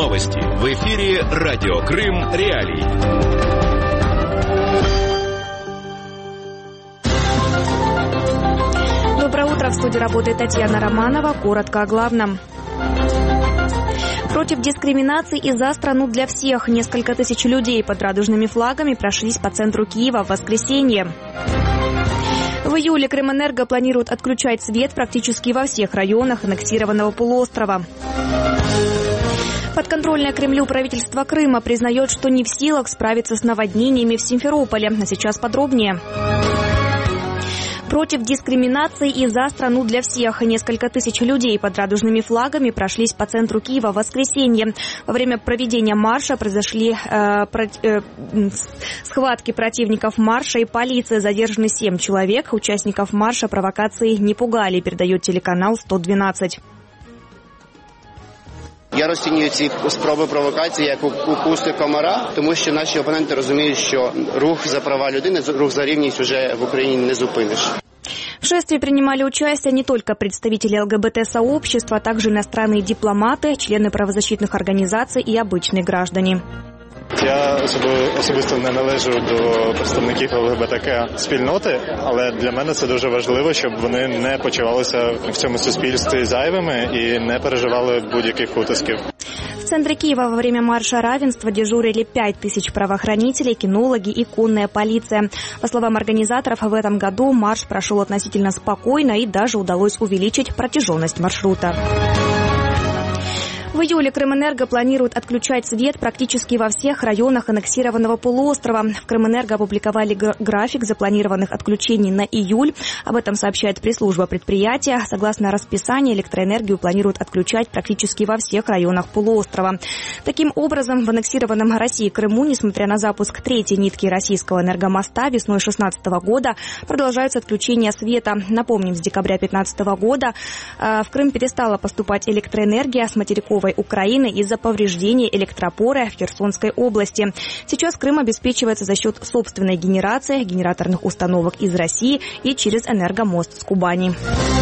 Новости. В эфире Радио Крым Реалии. Доброе утро. В студии работает Татьяна Романова. Коротко о главном. Против дискриминации и за страну для всех. Несколько тысяч людей под радужными флагами прошлись по центру Киева в воскресенье. В июле Крымэнерго планирует отключать свет практически во всех районах аннексированного полуострова. Подконтрольное Кремлю правительство Крыма признает, что не в силах справиться с наводнениями в Симферополе. А сейчас подробнее. Против дискриминации и за страну для всех. Несколько тысяч людей под радужными флагами прошлись по центру Киева в воскресенье. Во время проведения марша произошли схватки противников марша и полиции. Задержаны 7 человек. Участников марша провокации не пугали, передает телеканал 112. Я розцінюю ці спроби провокації як укуси комара, тому що наші опоненти розуміють, що рух за права людини, рух за рівність уже в Україні не зупиниш. В шествии принимали участие не только представители ЛГБТ-сообщества, а также иностранные дипломаты, члены правозащитных организаций и обычные граждане. Я особисто не належу до представників ЛГБТК-спільноти, але для мене це дуже важливо, щоб вони не почувалися в цьому суспільстві зайвими і не переживали будь-яких утисків. В центре Киева во время марша равенства дежурили 5000 правоохранителей, кинологи и конная полиция. По словам организаторов, в этом году марш прошел относительно спокойно и даже удалось увеличить протяженность маршрута. В июле Крымэнерго планирует отключать свет практически во всех районах аннексированного полуострова. В Крымэнерго опубликовали график запланированных отключений на июль. Об этом сообщает пресс-служба предприятия. Согласно расписанию, электроэнергию планируют отключать практически во всех районах полуострова. Таким образом, в аннексированном России Крыму, несмотря на запуск третьей нитки российского энергомоста весной 2016 года, продолжаются отключения света. Напомним, с декабря 2015 года в Крым перестала поступать электроэнергия с материковой Украины из-за повреждения электропоры в Херсонской области. Сейчас Крым обеспечивается за счет собственной генерации, генераторных установок из России и через энергомост с Кубани.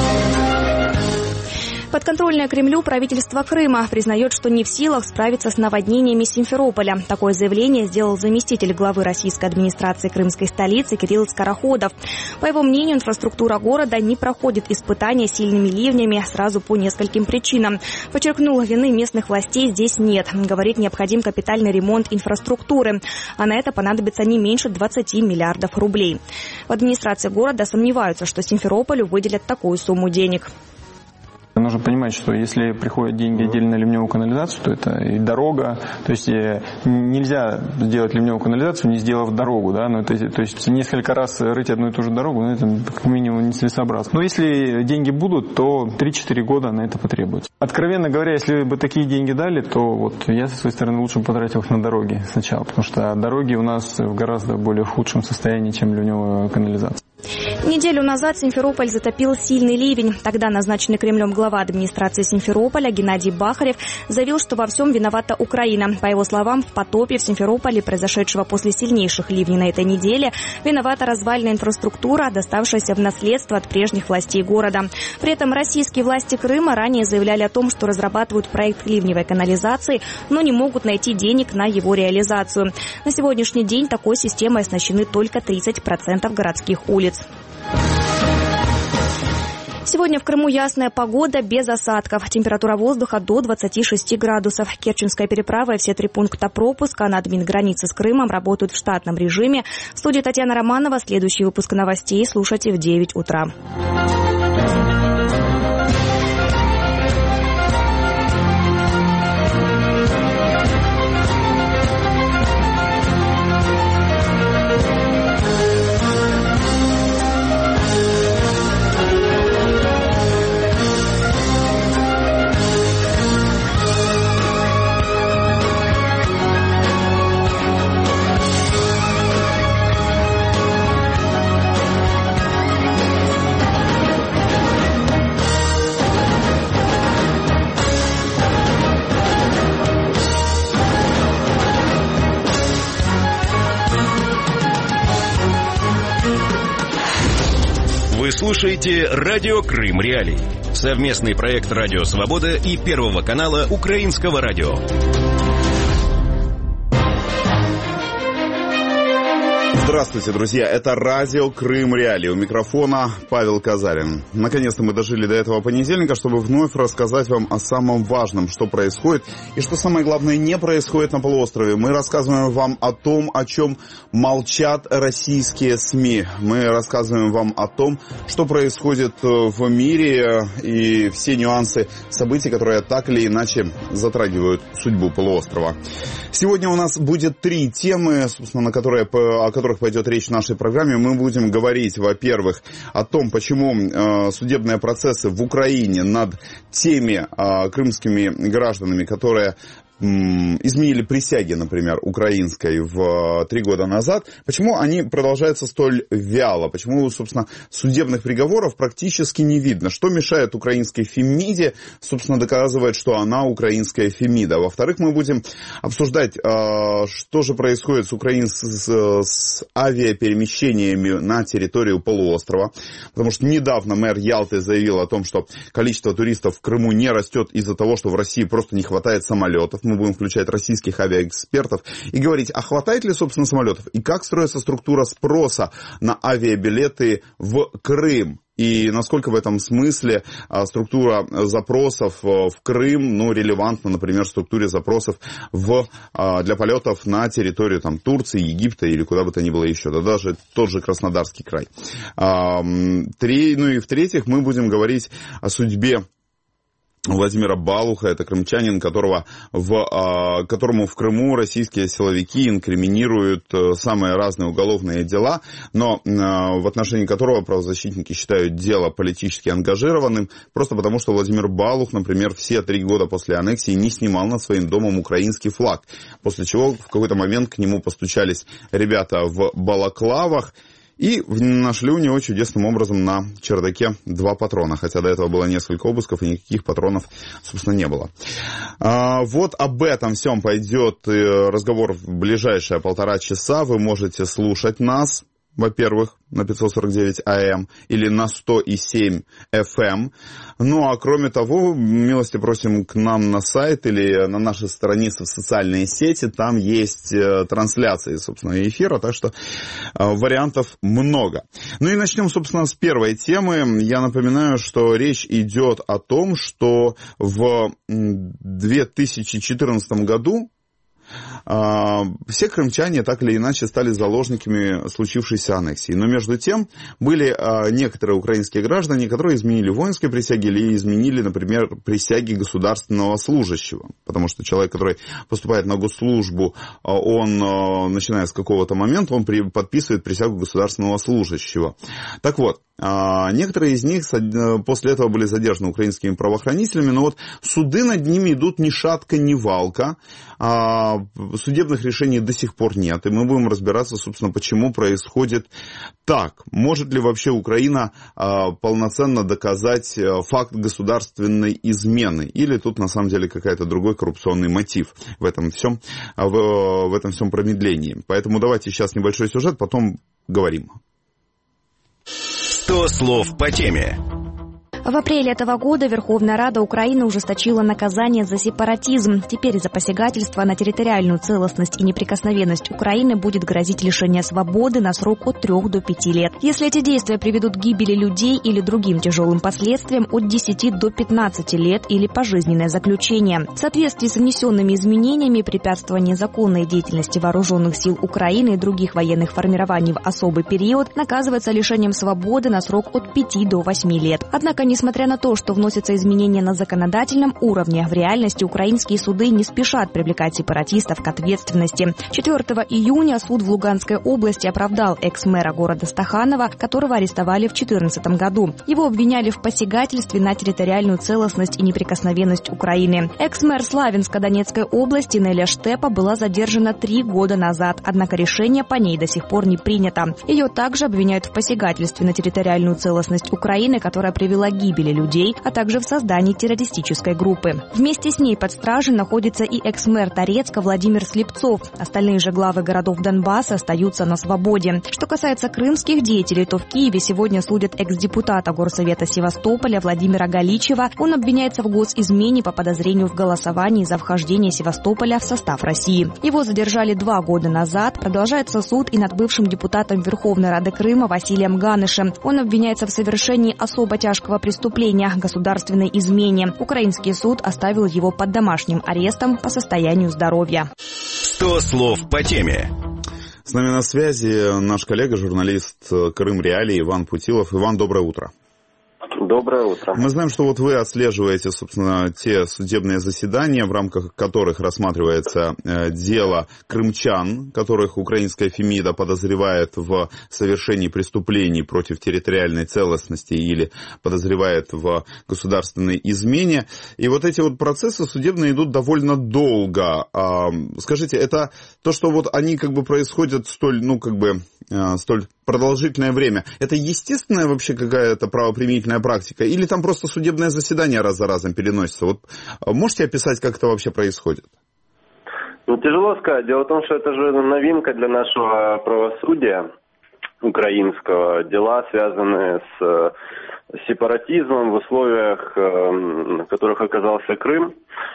Подконтрольное Кремлю правительство Крыма признает, что не в силах справиться с наводнениями Симферополя. Такое заявление сделал заместитель главы российской администрации крымской столицы Кирилл Скороходов. По его мнению, инфраструктура города не проходит испытания сильными ливнями сразу по нескольким причинам. Подчеркнул, вины местных властей здесь нет. Говорит, необходим капитальный ремонт инфраструктуры, а на это понадобится не меньше 20 миллиардов рублей. В администрации города сомневаются, что Симферополю выделят такую сумму денег. Нужно понимать, что если приходят деньги отдельно на ливневую канализацию, то это и дорога. То есть нельзя сделать ливневую канализацию, не сделав дорогу. Да? То есть несколько раз рыть одну и ту же дорогу, это как минимум нецелесообразно. Но если деньги будут, то 3-4 года на это потребуется. Откровенно говоря, если бы такие деньги дали, то вот я со своей стороны лучше потратил их на дороги сначала. Потому что дороги у нас в гораздо более худшем состоянии, чем ливневая канализация. Неделю назад Симферополь затопил сильный ливень. Тогда назначенный Кремлем глава администрации Симферополя Геннадий Бахарев заявил, что во всем виновата Украина. По его словам, в потопе в Симферополе, произошедшего после сильнейших ливней на этой неделе, виновата развальная инфраструктура, доставшаяся в наследство от прежних властей города. При этом российские власти Крыма ранее заявляли о том, что разрабатывают проект ливневой канализации, но не могут найти денег на его реализацию. На сегодняшний день такой системой оснащены только 30% городских улиц. Сегодня в Крыму ясная погода без осадков. Температура воздуха до 26 градусов. Керченская переправа и все 3 пункта пропуска на админгранице с Крымом работают в штатном режиме. В студии Татьяна Романова. Следующий выпуск новостей слушайте в 9 утра. Вы слушаете Радио Крым Реалии. Совместный проект «Радио Свобода» и Первого канала Украинского радио. Здравствуйте, друзья. Это радио Крым Реалии. У микрофона Павел Казарин. Наконец-то мы дожили до этого понедельника, чтобы вновь рассказать вам о самом важном, что происходит и что самое главное не происходит на полуострове. Мы рассказываем вам о том, о чем молчат российские СМИ. Мы рассказываем вам о том, что происходит в мире и все нюансы событий, которые так или иначе затрагивают судьбу полуострова. Сегодня у нас будет 3 темы, собственно, о которых пойдет речь в нашей программе. Мы будем говорить, во-первых, о том, почему судебные процессы в Украине над теми крымскими гражданами, которые изменили присяги, например, украинской в 3 года назад, почему они продолжаются столь вяло, почему, собственно, судебных приговоров практически не видно, что мешает украинской Фемиде, собственно, доказывает, что она украинская Фемида. Во-вторых, мы будем обсуждать, что же происходит с авиаперемещениями на территорию полуострова, потому что недавно мэр Ялты заявил о том, что количество туристов в Крыму не растет из-за того, что в России просто не хватает самолетов. Мы будем включать российских авиаэкспертов и говорить, а хватает ли, собственно, самолетов, и как строится структура спроса на авиабилеты в Крым. И насколько в этом смысле структура запросов в Крым, релевантна, например, структуре запросов для полетов на территорию Турции, Египта или куда бы то ни было еще, да даже тот же Краснодарский край. И в-третьих, мы будем говорить о судьбе Владимира Балуха, это крымчанин, которому в Крыму российские силовики инкриминируют самые разные уголовные дела, но в отношении которого правозащитники считают дело политически ангажированным, просто потому что Владимир Балух, например, все 3 года после аннексии не снимал над своим домом украинский флаг, после чего в какой-то момент к нему постучались ребята в балаклавах, и нашли у него чудесным образом на чердаке 2 патрона, хотя до этого было несколько обысков, и никаких патронов, собственно, не было. Вот об этом всем пойдет разговор в ближайшие 1,5 часа. Вы можете слушать нас, во-первых, на 549 АМ или на 100,7 FM. А кроме того, милости просим к нам на сайт или на наши страницы в социальные сети. Там есть трансляции, собственно, эфира, так что вариантов много. И начнем, собственно, с первой темы. Я напоминаю, что речь идет о том, что в 2014 году все крымчане так или иначе стали заложниками случившейся аннексии. Но между тем были некоторые украинские граждане, которые изменили воинские присяги или изменили, например, присяги государственного служащего. Потому что человек, который поступает на госслужбу, он, начиная с какого-то момента, он подписывает присягу государственного служащего. Так вот, некоторые из них после этого были задержаны украинскими правоохранителями, но суды над ними идут ни шатка, ни валка. Судебных решений до сих пор нет, и мы будем разбираться, собственно, почему происходит так. Может ли вообще Украина полноценно доказать факт государственной измены, или тут на самом деле какой-то другой коррупционный мотив в этом всем промедлении. Поэтому давайте сейчас небольшой сюжет, потом говорим. 100 слов по теме. В апреле этого года Верховная Рада Украины ужесточила наказание за сепаратизм. Теперь за посягательство на территориальную целостность и неприкосновенность Украины будет грозить лишение свободы на срок от 3 до 5 лет. Если эти действия приведут к гибели людей или другим тяжелым последствиям, от 10 до 15 лет или пожизненное заключение. В соответствии с внесенными изменениями, препятствование законной деятельности вооруженных сил Украины и других военных формирований в особый период наказывается лишением свободы на срок от 5 до 8 лет. Однако, несмотря на то, что вносятся изменения на законодательном уровне, в реальности украинские суды не спешат привлекать сепаратистов к ответственности. 4 июня суд в Луганской области оправдал экс-мэра города Стаханова, которого арестовали в 2014 году. Его обвиняли в посягательстве на территориальную целостность и неприкосновенность Украины. Экс-мэр Славянско-Донецкой области Неля Штепа была задержана 3 года назад, однако решение по ней до сих пор не принято. Ее также обвиняют в посягательстве на территориальную целостность Украины, которая привела к гибели людей, а также в создании террористической группы. Вместе с ней под стражей находится и экс-мэр Торецка Владимир Слепцов. Остальные же главы городов Донбасса остаются на свободе. Что касается крымских деятелей, то в Киеве сегодня судят экс-депутата Горсовета Севастополя Владимира Галичева. Он обвиняется в госизмене по подозрению в голосовании за вхождение Севастополя в состав России. Его задержали 2 года назад. Продолжается суд и над бывшим депутатом Верховной Рады Крыма Василием Ганышем. Он обвиняется в совершении особо тяжкого преступления – государственной измене. Украинский суд оставил его под домашним арестом по состоянию здоровья. 100 слов по теме. С нами на связи наш коллега, журналист Крым Реалии Иван Путилов. Иван, доброе утро. Доброе утро. Мы знаем, что вот вы отслеживаете, собственно, те судебные заседания, в рамках которых рассматривается дело крымчан, которых украинская Фемида подозревает в совершении преступлений против территориальной целостности или подозревает в государственной измене. И вот эти вот процессы судебные идут довольно долго. Скажите, это то, что вот они как бы происходят столь продолжительное время, это естественная вообще какая-то правоприменительная практика? Или там просто судебное заседание раз за разом переносится? Вот можете описать, как это вообще происходит? Тяжело сказать. Дело в том, что это же новинка для нашего правосудия украинского. Дела, связанные с сепаратизмом в условиях, в которых оказался Крым.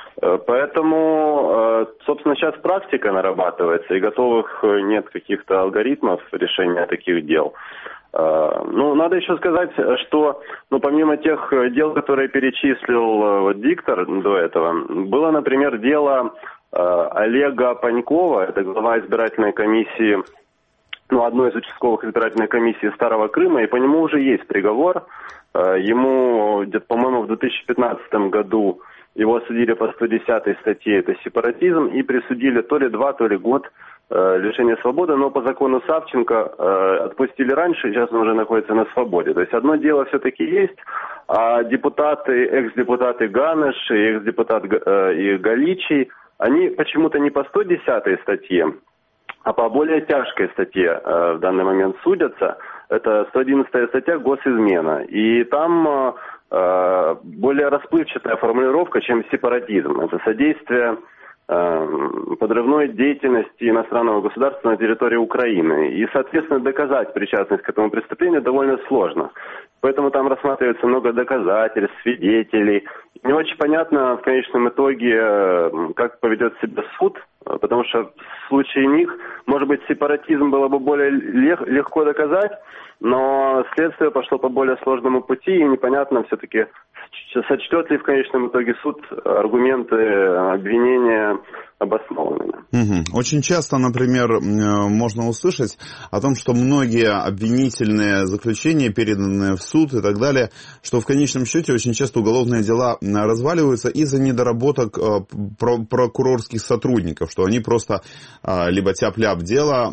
Поэтому, собственно, сейчас практика нарабатывается, и готовых нет каких-то алгоритмов решения таких дел. Надо еще сказать, что помимо тех дел, которые перечислил диктор до этого, было, например, дело Олега Панькова, это глава избирательной комиссии, одной из участковых избирательной комиссий Старого Крыма, и по нему уже есть приговор. Ему, по-моему, в 2015 году его осудили по 110 статье, это сепаратизм, и присудили то ли 2, то ли год лишения свободы, но по закону Савченко отпустили раньше, сейчас он уже находится на свободе. То есть одно дело все-таки есть, а экс-депутаты Ганыш и экс-депутат и Галичий, они почему-то не по 110 статье, а по более тяжкой статье в данный момент судятся. Это 111 статья «Госизмена». И там более расплывчатая формулировка, чем сепаратизм. Это содействие подрывной деятельности иностранного государства на территории Украины. И, соответственно, доказать причастность к этому преступлению довольно сложно. Поэтому там рассматривается много доказательств, свидетелей. Не очень понятно в конечном итоге, как поведет себя суд, потому что в случае них, может быть, сепаратизм было бы более легко доказать, но следствие пошло по более сложному пути, и непонятно все-таки, сочтет ли в конечном итоге суд аргументы обвинения обоснованными. Очень часто, например, можно услышать о том, что многие обвинительные заключения, переданные в суд и так далее, что в конечном счете очень часто уголовные дела разваливаются из-за недоработок прокурорских сотрудников, что они просто либо тяп-ляп дело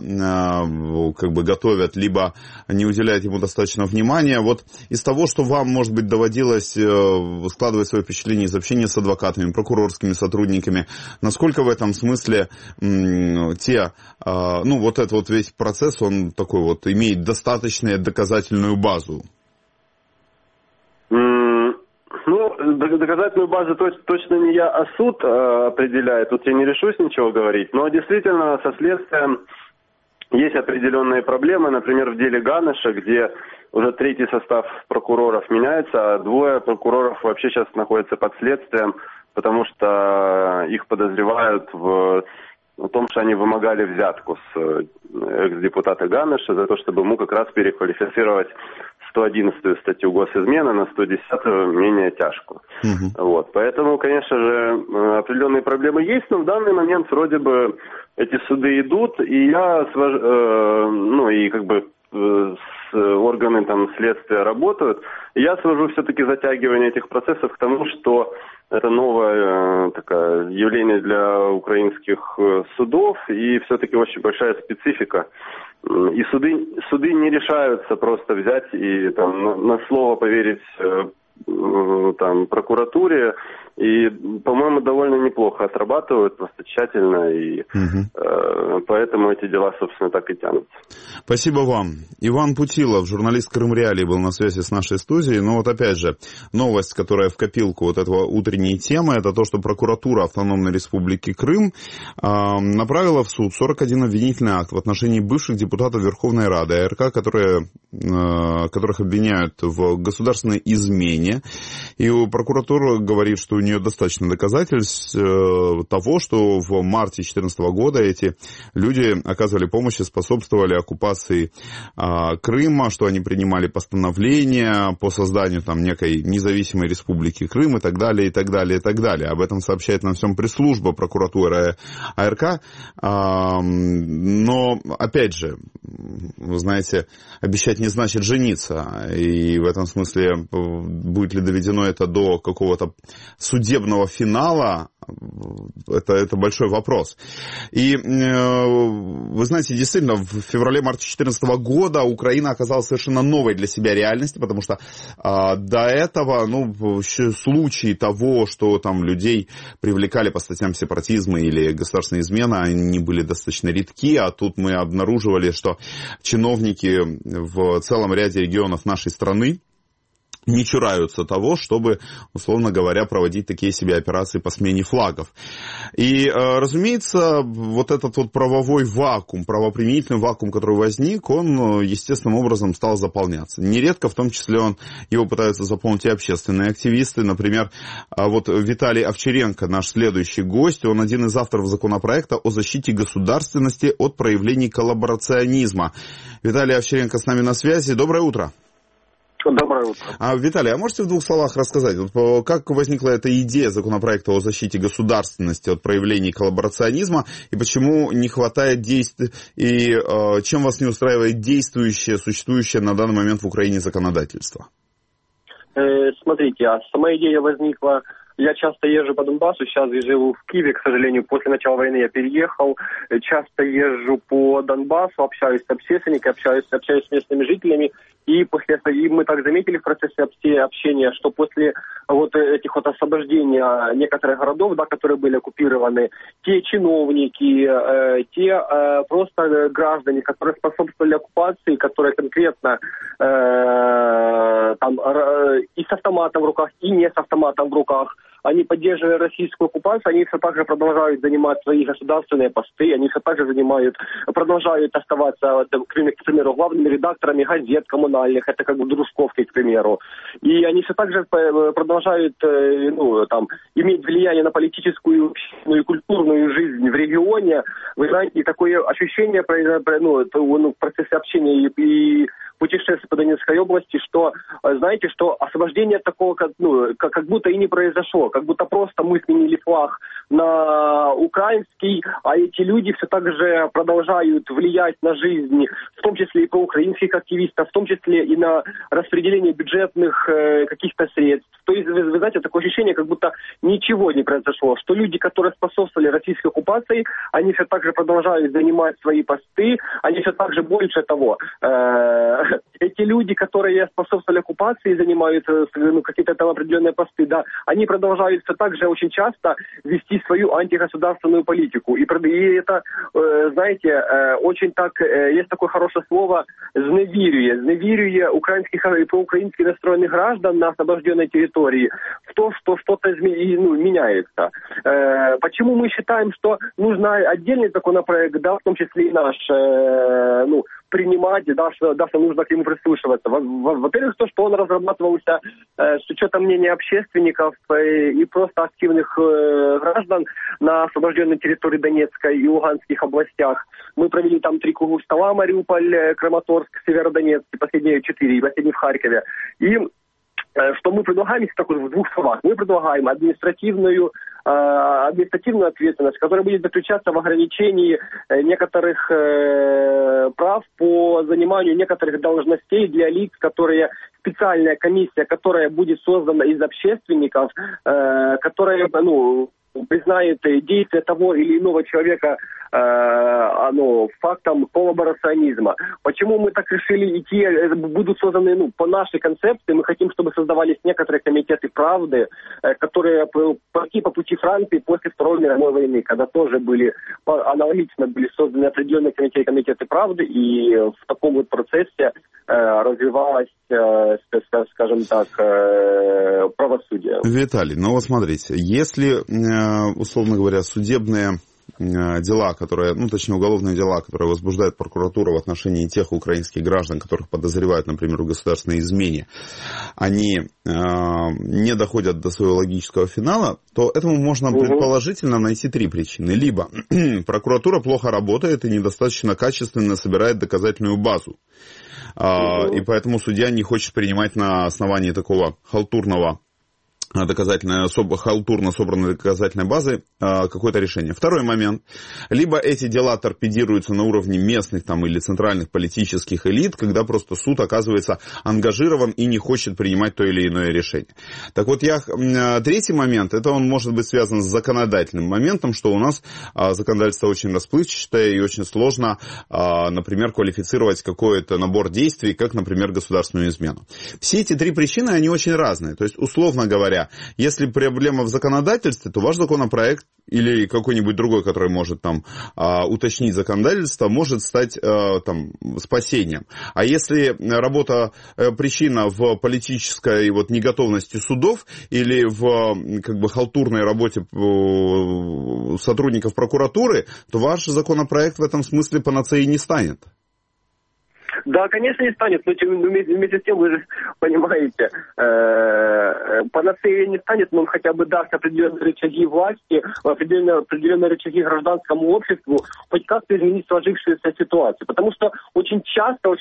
готовят, либо не уделяют ему достаточно внимания. Вот из того, что вам, может быть, доводилось складывать свое впечатление из общения с адвокатами, прокурорскими сотрудниками, насколько в этом смысле этот весь процесс, он такой вот имеет достаточную доказательную базу? Доказательную базу точно не я, а суд определяет. Тут я не решусь ничего говорить. Но действительно со следствием есть определенные проблемы. Например, в деле Ганыша, где уже 3-й состав прокуроров меняется, а 2 прокуроров вообще сейчас находятся под следствием, потому что их подозревают в том, что они вымогали взятку с экс-депутата Ганыша за то, чтобы ему как раз переквалифицировать 111 статью госизмены на 110-ю менее тяжкую. Поэтому, конечно же, определенные проблемы есть, но в данный момент вроде бы эти суды идут, и я органы следствия работают. И я свожу все-таки затягивание этих процессов к тому, что это новое явление для украинских судов, и все-таки очень большая специфика. И суды не решаются просто взять и на слово поверить прокуратуре И, по-моему, довольно неплохо отрабатывают, просто тщательно, и поэтому эти дела, собственно, так и тянутся. Спасибо вам. Иван Путилов, журналист Крымреалии, был на связи с нашей студией. Но вот опять же, новость, которая в копилку вот этого утренней темы, это то, что прокуратура Автономной Республики Крым направила в суд 41 обвинительный акт в отношении бывших депутатов Верховной Рады АРК, которых обвиняют в государственной измене. И прокуратура говорит, что у нее достаточно доказательств того, что в марте 2014 года эти люди оказывали помощь и способствовали оккупации Крыма, что они принимали постановления по созданию там некой независимой республики Крым и так далее, и так далее, и так далее. Об этом сообщает нам всем пресс-служба прокуратуры АРК. Но, опять же, вы знаете, обещать не значит жениться. И в этом смысле, будет ли доведено это до какого-то судебного финала, это большой вопрос. И вы знаете, действительно, в феврале-марте 2014 года Украина оказалась совершенно новой для себя реальностью, потому что до этого, случаи того, что там людей привлекали по статьям сепаратизма или государственной измены, они были достаточно редки, а тут мы обнаруживали, что чиновники в целом ряде регионов нашей страны не чураются того, чтобы, условно говоря, проводить такие себе операции по смене флагов. И, разумеется, вот этот вот правовой вакуум, правоприменительный вакуум, который возник, он естественным образом стал заполняться. Нередко, в том числе, его пытаются заполнить и общественные активисты. Например, вот Виталий Овчаренко, наш следующий гость, он один из авторов законопроекта о защите государственности от проявлений коллаборационизма. Виталий Овчаренко с нами на связи. Доброе утро. Доброе утро. Виталий, а можете в двух словах рассказать, как возникла эта идея законопроекта о защите государственности от проявлений коллаборационизма, и почему не хватает действий, и чем вас не устраивает существующее на данный момент в Украине законодательство? Смотрите, сама идея возникла. Я часто езжу по Донбассу, сейчас я живу в Киеве, к сожалению, после начала войны я переехал. Часто езжу по Донбассу, общаюсь с общественниками, общаюсь с местными жителями. И мы так заметили в процессе общения, что после вот этих вот освобождения некоторых городов, да, которые были оккупированы, те чиновники, те просто граждане, которые способствовали оккупации, которые конкретно там и с автоматом в руках, и не с автоматом в руках, они поддерживая российскую оккупацию, они все так же продолжают занимать свои государственные посты, они все так же продолжают оставаться, к примеру, главными редакторами газет коммунальных, это как бы Дружковки, к примеру. И они все так же продолжают иметь влияние на политическую и культурную жизнь в регионе. Вы знаете, такое ощущение в процессе общения и путешествий по Донецкой области, что, знаете, что освобождение такого, как будто и не произошло, как будто просто мы сменили флаг на украинский, а эти люди все так же продолжают влиять на жизнь, в том числе и проукраинских активистов, в том числе и на распределение бюджетных каких-то средств. То есть, вы знаете, такое ощущение, как будто ничего не произошло, что люди, которые способствовали российской оккупации, они все так же продолжают занимать свои посты, они все так же, больше того, эти люди, которые способствовали оккупации, занимают какие-то там определенные посты, да, они продолжают все так же очень часто вести свою антигосударственную политику. И это, знаете, очень так, есть такое хорошее слово зневірює украинских и проукраинских настроенных граждан на освобожденной территории в то, что что-то меняется. Почему мы считаем, что нужно отдельный законопроект, да, в том числе и наш, принимать, да, что нужно к нему прислушиваться. Во-первых, то, что он разрабатывался с учетом мнения общественников и просто активных граждан на освобожденной территории Донецкой и Луганских областях. Мы провели там 3 круглых стола: Мариуполь, Краматорск, Северодонецк, последние 4, и последний в Харькове. И что мы предлагаем, если так вот в 2 словах, мы предлагаем административную ответственность, которая будет заключаться в ограничении некоторых прав по заниманию некоторых должностей для лиц, которые специальная комиссия, которая будет создана из общественников, которая признает действия того или иного человека фактом коллаборационизма. Почему мы так решили идти, будут созданы, по нашей концепции, мы хотим, чтобы создавались некоторые комитеты правды, которые пойти по пути Франции после Второй мировой войны, когда тоже аналогично были созданы определенные комитеты правды, и в таком вот процессе развивалось, скажем так, правосудие. Виталий, вот смотрите, если, условно говоря, судебные дела, уголовные дела, которые возбуждает прокуратура в отношении тех украинских граждан, которых подозревают, например, в государственной измене, они не доходят до своего логического финала, то этому можно предположительно найти 3 причины. Либо прокуратура плохо работает и недостаточно качественно собирает доказательную базу. И поэтому судья не хочет принимать на основании такого халтурно собранной доказательной базы какое-то решение. Второй момент. Либо эти дела торпедируются на уровне местных или центральных политических элит, когда просто суд оказывается ангажирован и не хочет принимать то или иное решение. Так вот, третий момент, это он может быть связан с законодательным моментом, что у нас законодательство очень расплывчатое и очень сложно, например, квалифицировать какой-то набор действий, как, например, государственную измену. Все эти 3 причины, они очень разные. То есть, условно говоря, если проблема в законодательстве, то ваш законопроект или какой-нибудь другой, который может уточнить законодательство, может стать спасением. А если причина в политической неготовности судов или в халтурной работе сотрудников прокуратуры, то ваш законопроект в этом смысле панацеей не станет. Да, конечно, не станет, но вместе с тем, вы же понимаете, панацеей не станет, но он хотя бы даст определенные рычаги власти, определенные рычаги гражданскому обществу, хоть как-то изменить сложившуюся ситуацию. Потому что очень часто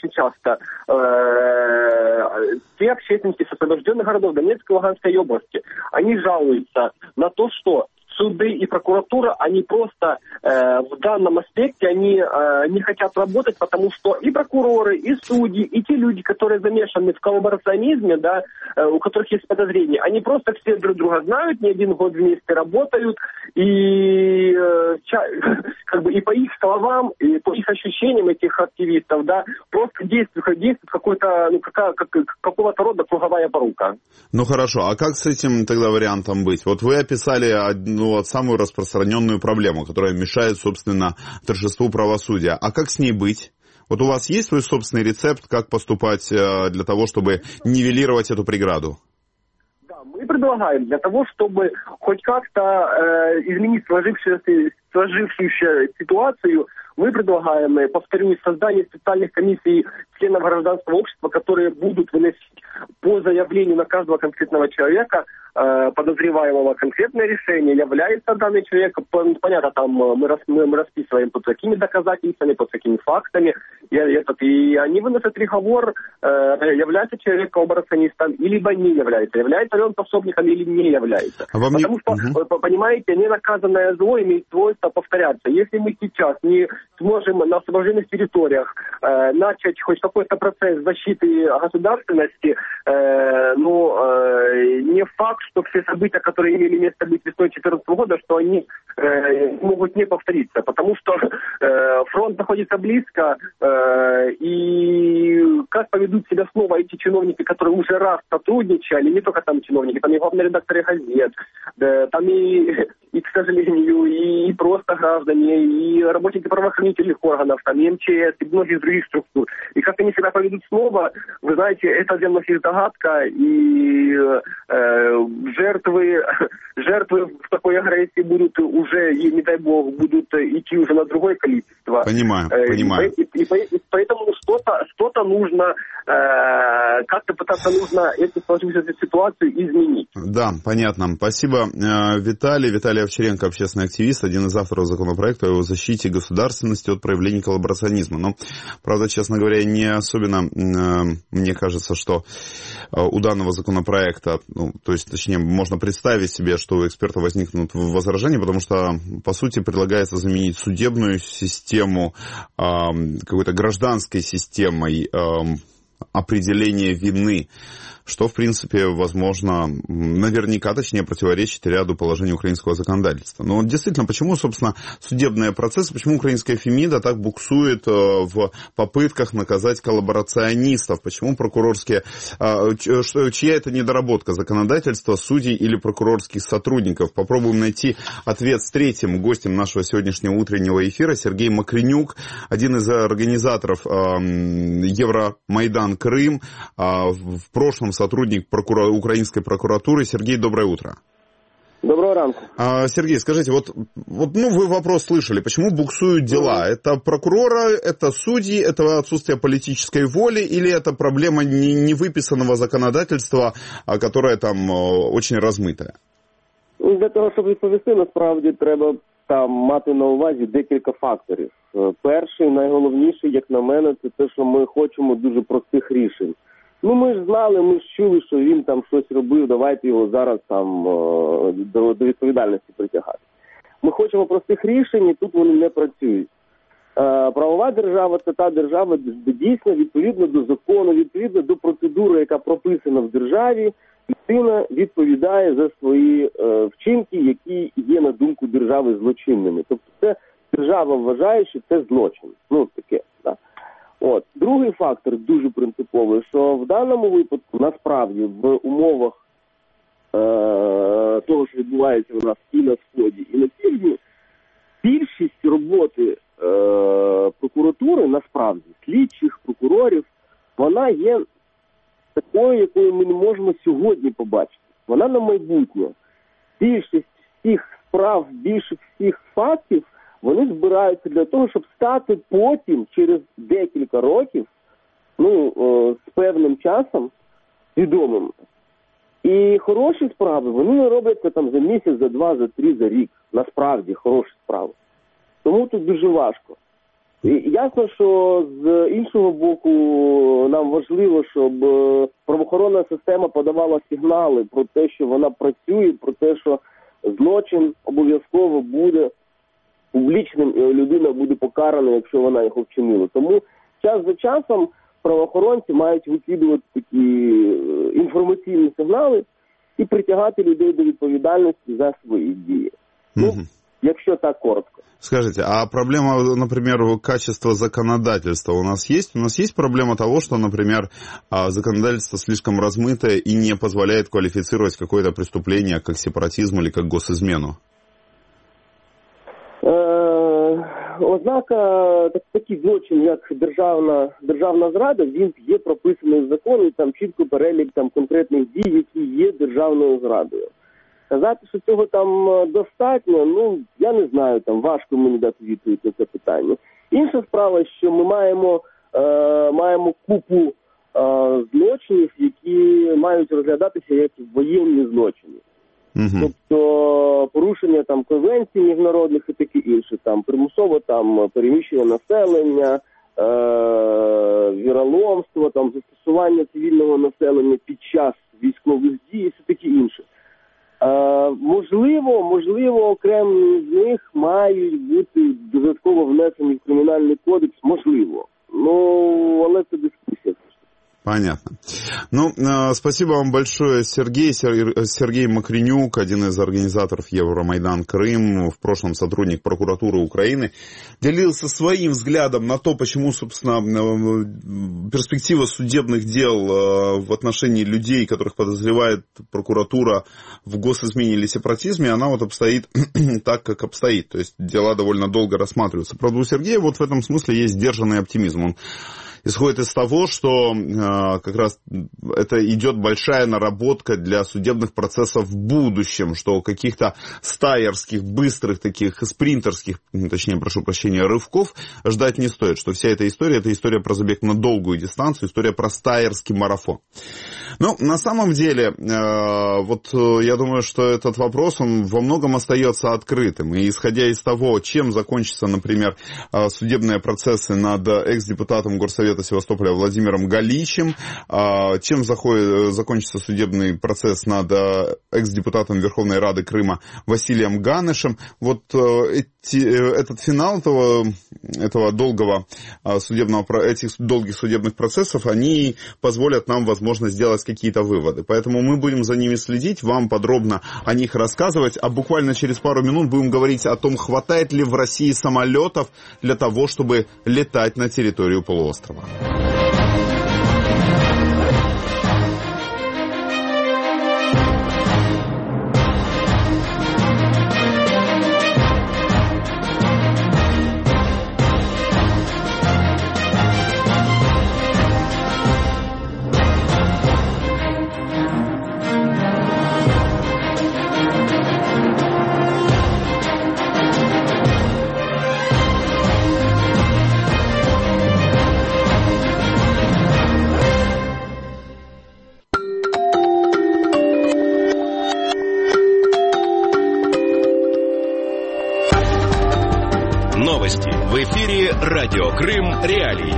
те общественники с освобожденных городов Донецкой и Луганской области, они жалуются на то, что суды и прокуратура, они просто в данном аспекте, они не хотят работать, потому что и прокуроры, и судьи, и те люди, которые замешаны в коллаборационизме, у которых есть подозрения, они просто все друг друга знают, не один год вместе работают, и по их словам, и по их ощущениям этих активистов, просто действует какого-то рода круговая порука. Хорошо, а как с этим тогда вариантом быть? Вот вы описали самую распространенную проблему, которая мешает, собственно, торжеству правосудия. А как с ней быть? Вот у вас есть свой собственный рецепт, как поступать для того, чтобы нивелировать эту преграду? Да, мы предлагаем для того, чтобы хоть как-то изменить сложившуюся ситуацию, мы предлагаем, повторюсь, создание специальных комиссий членов гражданского общества, которые будут выносить по заявлению на каждого конкретного человека, подозреваемого, конкретное решение, является данный человек, понятно, мы расписываем под какими доказательствами, под какими фактами, и они выносят приговор, является человек коллаборационистом, либо не является ли он пособником или не является. Потому что, понимаете, ненаказанное зло имеет свойство повторяться. Если мы сейчас не сможем на освобожденных территориях начать хоть какой-то процесс защиты государственности, не факт, что все события, которые имели место быть весной 2014 года, что они могут не повториться, потому что фронт находится близко, и как поведут себя снова эти чиновники, которые уже раз сотрудничали, не только там чиновники, там и главные редакторы газет, там и к сожалению, и просто граждане, и работники правоохранительных органов, там и МЧС, и многих других структур. И как они себя поведут снова, вы знаете, это для многих загадка, и жертвы в такой агрессии будут уже, не дай бог, будут идти уже на другое количество. Понимаю. И поэтому что-то нужно, как-то пытаться нужно эту сложившуюся ситуацию изменить. Да, понятно. Спасибо, Виталий. Виталий Овчаренко, общественный активист, один из авторов законопроекта о защите государственности от проявлений коллаборационизма. Но, правда, честно говоря, не особенно мне кажется, что у данного законопроекта, точнее, можно представить себе, что у экспертов возникнут возражения, потому что, по сути, предлагается заменить судебную систему какой-то гражданской системой, определения вины, что, в принципе, возможно, наверняка, точнее, противоречит ряду положений украинского законодательства. Но действительно, почему, собственно, судебные процессы, почему украинская Фемида так буксует в попытках наказать коллаборационистов, почему прокурорские, чья это недоработка законодательства, судей или прокурорских сотрудников? Попробуем найти ответ с третьим гостем нашего сегодняшнего утреннего эфира, Сергей Макренюк, один из организаторов Евромайдан Крым, в прошлом сотрудник украинской прокуратуры. Сергей, доброе утро. Доброго ранку. Сергей, скажите, вот вы вопрос слышали, почему буксуют дела? Это прокурора, это судьи, это отсутствие политической воли, или это проблема невыписанного законодательства, которое там очень размытое? Для того, щоб відповісти, насправді треба там мати на увазі декілька факторів. Перший, найголовніший, як на мене, це те, що ми хочемо дуже простих рішень. Ми ж знали, ми ж чули, що він там щось робив, давайте його зараз там до відповідальності притягати. Ми хочемо простих рішень, і тут вони не працюють. Правова держава – це та держава, де дійсно відповідно до закону, відповідно до процедури, яка прописана в державі, людина відповідає за свої вчинки, які є, на думку держави, злочинними. Тобто це держава вважає, що це злочин. Таке, так. Другий фактор дуже принциповий, що в даному випадку, насправді, в умовах того, що відбувається у нас і на Сході, і на Півдні, більшість роботи прокуратури, насправді, слідчих, прокурорів, вона є такою, якою ми не можемо сьогодні побачити. Вона на майбутнє. Більшість всіх справ, більшість всіх фактів, вони збираються для того, щоб стати потім, через декілька років, з певним часом, відомими. І хороші справи, вони не робляться там за місяць, за 2, за 3, за рік. Насправді, хороші справи. Тому тут дуже важко. І ясно, що з іншого боку нам важливо, щоб правоохоронна система подавала сигнали про те, що вона працює, про те, що злочин обов'язково буде публічним, і людина буде покарана, якщо вона його вчинила. Тому час за часом правоохоронці мають викидувати такі інформаційні сигнали і притягати людей до відповідальності за свої дії. Якщо так коротко. Скажите, а проблема, например, качества законодательства у нас есть? У нас есть проблема того, что, например, законодательство слишком размытое и не позволяет квалифицировать какое-то преступление как сепаратизм или как госизмену? Ознака, такий злочин, як державна зрада, він є прописаний в законі, там чітко перелік конкретних дій, які є державною зрадою. Казати, що цього там достатньо, я не знаю, важко мені дати відповідь на це питання. Інша справа, що ми маємо купу злочинів, які мають розглядатися як воєнні злочини. Тобто порушення конвенцій міжнародних і таке інше, примусове переміщення населення, віроломство, застосування цивільного населення під час військових дій і все таке інше. Можливо, окремі з них мають бути додатково внесені в кримінальний кодекс, можливо. Але це дискусія. Понятно. Спасибо вам большое, Сергей. Сергей Макренюк, один из организаторов Евромайдан Крым, в прошлом сотрудник прокуратуры Украины, делился своим взглядом на то, почему, собственно, перспектива судебных дел в отношении людей, которых подозревает прокуратура в госизмене или сепаратизме, она обстоит так, как обстоит. То есть дела довольно долго рассматриваются. Правда, у Сергея в этом смысле есть сдержанный оптимизм. Он исходит из того, что как раз это идет большая наработка для судебных процессов в будущем, что каких-то стайерских, быстрых таких спринтерских, точнее, прошу прощения, рывков ждать не стоит, что вся эта история про забег на долгую дистанцию, история про стайерский марафон. На самом деле, я думаю, что этот вопрос, он во многом остается открытым. И исходя из того, чем закончатся, например, судебные процессы над экс-депутатом Горсовета Совета Севастополя Владимиром Галичем. Чем закончится судебный процесс над экс-депутатом Верховной Рады Крыма Василием Ганышем. Вот этот финал этого долгого этих долгих судебных процессов, они позволят нам, возможно, сделать какие-то выводы. Поэтому мы будем за ними следить, вам подробно о них рассказывать, а буквально через пару минут будем говорить о том, хватает ли в России самолетов для того, чтобы летать на территорию полуострова. Новости в эфире Радио Крым Реалии.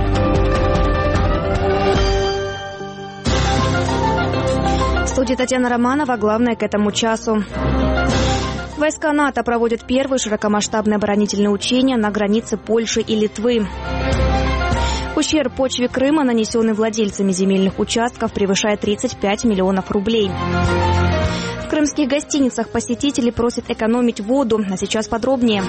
В студии Татьяна Романова. Главное к этому часу. Войска НАТО проводят первые широкомасштабные оборонительные учения на границе Польши и Литвы. Ущерб почве Крыма, нанесенный владельцами земельных участков, превышает 35 миллионов рублей. В крымских гостиницах посетители просят экономить воду. А сейчас подробнее.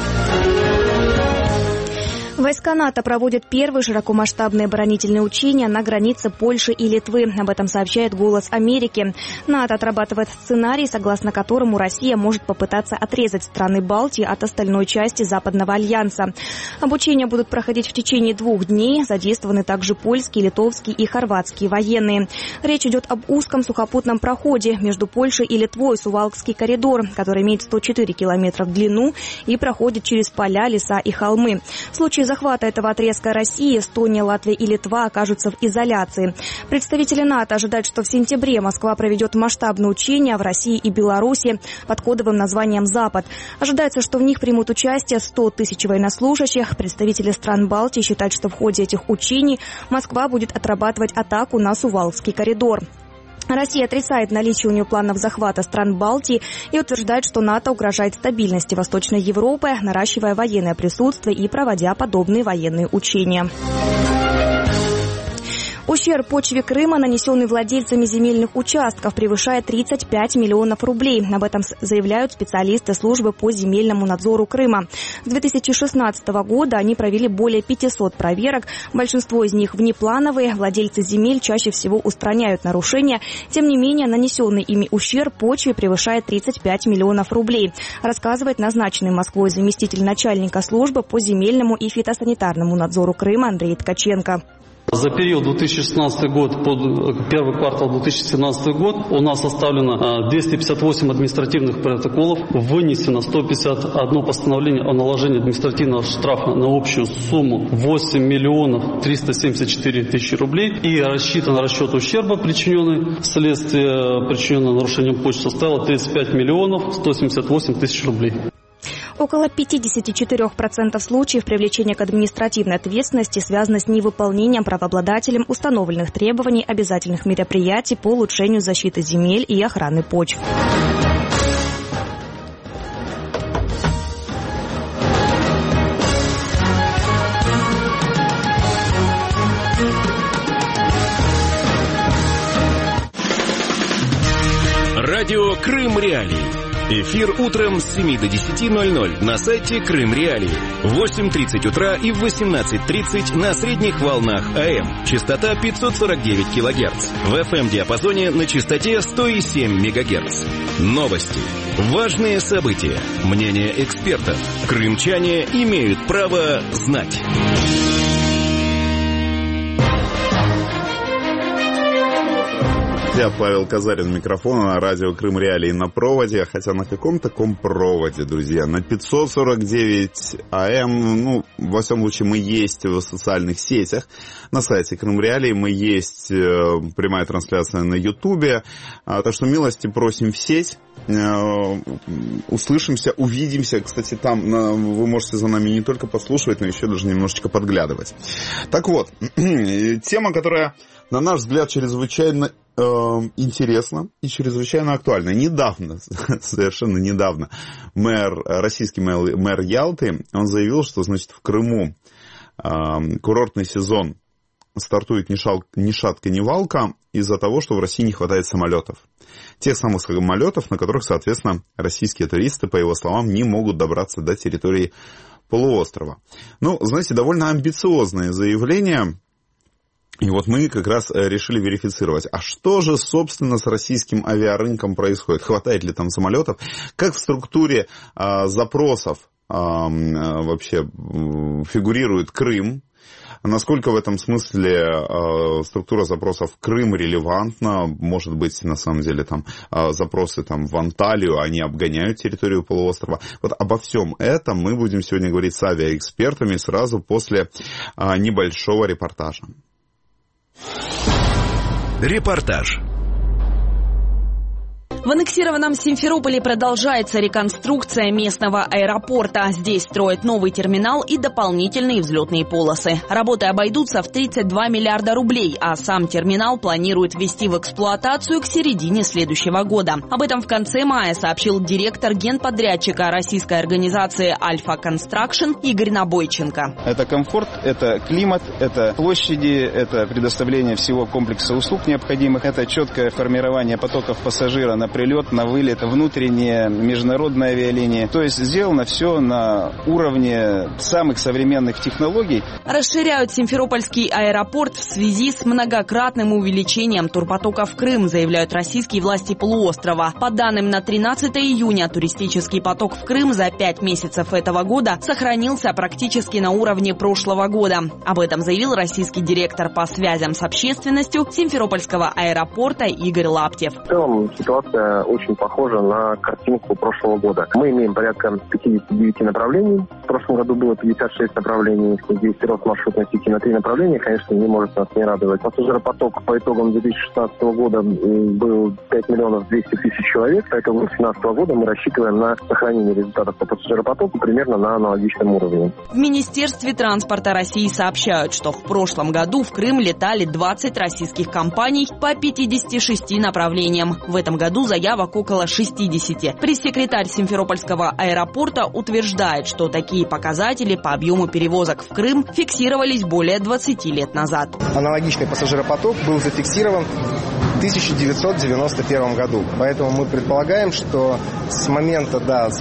Войска НАТО проводят первые широкомасштабные оборонительные учения на границе Польши и Литвы. Об этом сообщает «Голос Америки». НАТО отрабатывает сценарий, согласно которому Россия может попытаться отрезать страны Балтии от остальной части Западного альянса. Обучения будут проходить в течение 2 дней. Задействованы также польские, литовские и хорватские военные. Речь идет об узком сухопутном проходе между Польшей и Литвой, Сувалкский коридор, который имеет 104 километра в длину и проходит через поля, леса и холмы. В случае захвата этого отрезка России, Эстония, Латвия и Литва окажутся в изоляции. Представители НАТО ожидают, что в сентябре Москва проведет масштабные учения в России и Беларуси под кодовым названием «Запад». Ожидается, что в них примут участие 100 тысяч военнослужащих. Представители стран Балтии считают, что в ходе этих учений Москва будет отрабатывать атаку на Сувалкский коридор. Россия отрицает наличие у нее планов захвата стран Балтии и утверждает, что НАТО угрожает стабильности Восточной Европы, наращивая военное присутствие и проводя подобные военные учения. Ущерб почве Крыма, нанесенный владельцами земельных участков, превышает 35 миллионов рублей. Об этом заявляют специалисты службы по земельному надзору Крыма. С 2016 года они провели более 500 проверок. Большинство из них внеплановые. Владельцы земель чаще всего устраняют нарушения. Тем не менее, нанесенный ими ущерб почве превышает 35 миллионов рублей, рассказывает назначенный Москвой заместитель начальника службы по земельному и фитосанитарному надзору Крыма Андрей Ткаченко. За период 2016 год под первый квартал 2017 год у нас составлено 258 административных протоколов, вынесено 151 постановление о наложении административного штрафа на общую сумму 8 миллионов 374 тысячи рублей и рассчитан расчет ущерба, причиненный вследствие причиненного нарушением почвы, составил 35 миллионов 178 тысяч рублей. Около 54% случаев привлечения к административной ответственности связано с невыполнением правообладателем установленных требований обязательных мероприятий по улучшению защиты земель и охраны почв. Радио Крым Реалии. Эфир утром с 7 до 10:00 на сайте Крым Реалии. В 8:30 утра и в 18:30 на средних волнах АМ. Частота 549 кГц. В FM-диапазоне на частоте 107 МГц. Новости. Важные события. Мнение экспертов. Крымчане имеют право знать. Я Павел Казарин, микрофон на радио Крым Реалии на проводе. Хотя на каком таком проводе, друзья? На 549 АМ. Ну, во всем случае, мы есть в социальных сетях. На сайте Крым Реалии мы есть, прямая трансляция на Ютубе. Так что милости просим в сеть. Услышимся, увидимся. Кстати, там вы можете за нами не только подслушивать, но еще даже немножечко подглядывать. Так вот, тема, которая, на наш взгляд, чрезвычайно интересно и чрезвычайно актуально. Недавно, совершенно недавно, российский мэр Ялты, он заявил, что, значит, в Крыму курортный сезон стартует ни шатка, ни валка из-за того, что в России не хватает самолетов. Тех самых самолетов, на которых, соответственно, российские туристы, по его словам, не могут добраться до территории полуострова. Ну, знаете, довольно амбициозное заявление. И вот мы как раз решили верифицировать, а что же, собственно, с российским авиарынком происходит? Хватает ли там самолетов? Как в структуре запросов вообще фигурирует Крым? Насколько в этом смысле структура запросов Крым релевантна? Может быть, на самом деле, там запросы там, в Анталию, они обгоняют территорию полуострова. Вот обо всем этом мы будем сегодня говорить с авиаэкспертами сразу после небольшого репортажа. Репортаж. В аннексированном Симферополе продолжается реконструкция местного аэропорта. Здесь строят новый терминал и дополнительные взлетные полосы. Работы обойдутся в 32 миллиарда рублей, а сам терминал планируют ввести в эксплуатацию к середине следующего года. Об этом в конце мая сообщил директор генподрядчика российской организации «Альфа Констракшн» Игорь Набойченко. Это комфорт, это климат, это площади, это предоставление всего комплекса услуг необходимых, это четкое формирование потоков пассажира на прилет, на вылет, внутренние международные авиалинии. То есть сделано все на уровне самых современных технологий. Расширяют Симферопольский аэропорт в связи с многократным увеличением турпотока в Крым, заявляют российские власти полуострова. По данным на 13 июня, туристический поток в Крым за 5 месяцев этого года сохранился практически на уровне прошлого года. Об этом заявил российский директор по связям с общественностью Симферопольского аэропорта Игорь Лаптев. В целом ситуация очень похожа на картинку прошлого года. Мы имеем порядка 59 направлений. В прошлом году было 56 направлений. Здесь рост маршрутной сети на 3 направления, конечно, не может нас не радовать. Пассажиропоток по итогам 2016 года был 5 миллионов 200 тысяч человек. По итогам 2017 года мы рассчитываем на сохранение результатов по пассажиропотоку примерно на аналогичном уровне. В Министерстве транспорта России сообщают, что в прошлом году в Крым летали 20 российских компаний по 56 направлениям. В этом году заявок около 60. Пресс-секретарь Симферопольского аэропорта утверждает, что такие показатели по объему перевозок в Крым фиксировались более 20 лет назад. Аналогичный пассажиропоток был зафиксирован в 1991 году. Поэтому мы предполагаем, что с момента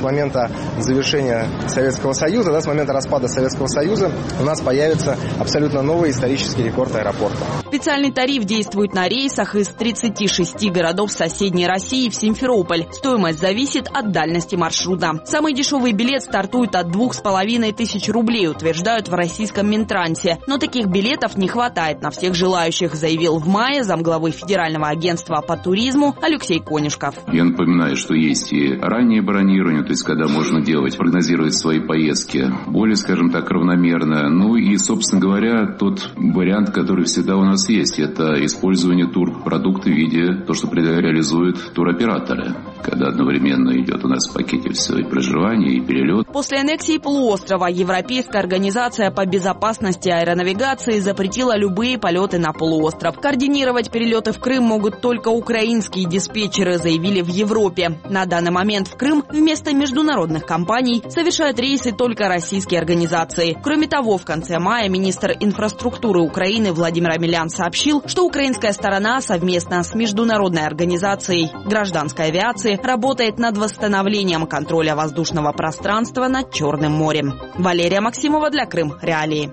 завершения Советского Союза, с момента распада Советского Союза у нас появится абсолютно новый исторический рекорд аэропорта. Специальный тариф действует на рейсах из 36 городов соседней России в Симферополь. Стоимость зависит от дальности маршрута. Самый дешевый билет стартует от 2500 рублей, утверждают в российском Минтрансе. Но таких билетов не хватает на всех желающих, заявил в мае замглавы Федерального агентства по туризму Алексей Конюшков. Я напоминаю, что есть и раннее бронирование, то есть когда можно прогнозировать свои поездки более, скажем так, равномерно. Ну и, собственно говоря, тот вариант, который всегда у нас есть, это использование турпродукта в виде того, что реализуют туроператоры, когда одновременно идет у нас в пакете все и проживание, и перелет. После аннексии полуострова Европейская организация по безопасности аэронавигации запретила любые полеты на полуостров. Координировать перелеты в Крым могут только украинские диспетчеры, заявили в Европе. На данный момент в Крым вместо международных компаний совершают рейсы только российские организации. Кроме того, в конце мая министр инфраструктуры Украины Владимир Омелян сообщил, что украинская сторона совместно с международной организацией гражданской авиации работает над восстановлением контроля воздушного пространства над Черным морем. Валерия Максимова для Крым Реалии.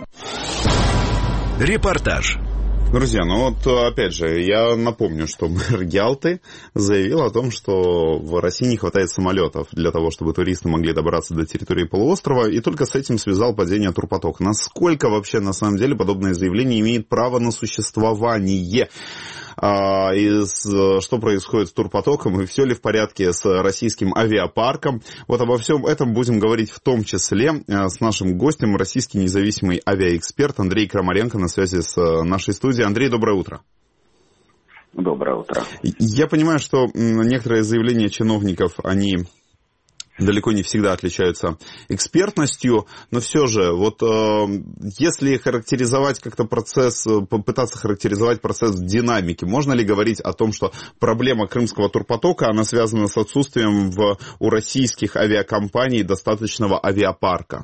Репортаж. Друзья, опять же, я напомню, что мэр Ялты заявил о том, что в России не хватает самолетов для того, чтобы туристы могли добраться до территории полуострова, и только с этим связал падение турпотока. Насколько вообще, на самом деле, подобное заявление имеет право на существование? что происходит с турпотоком, и все ли в порядке с российским авиапарком. Вот обо всем этом будем говорить в том числе с нашим гостем, российский независимый авиаэксперт Андрей Крамаренко на связи с нашей студией. Андрей, доброе утро. Доброе утро. Я понимаю, что некоторые заявления чиновников, они далеко не всегда отличаются экспертностью, но все же, вот если характеризовать как-то процесс, попытаться характеризовать процесс в динамике, можно ли говорить о том, что проблема крымского турпотока, она связана с отсутствием у российских авиакомпаний достаточного авиапарка?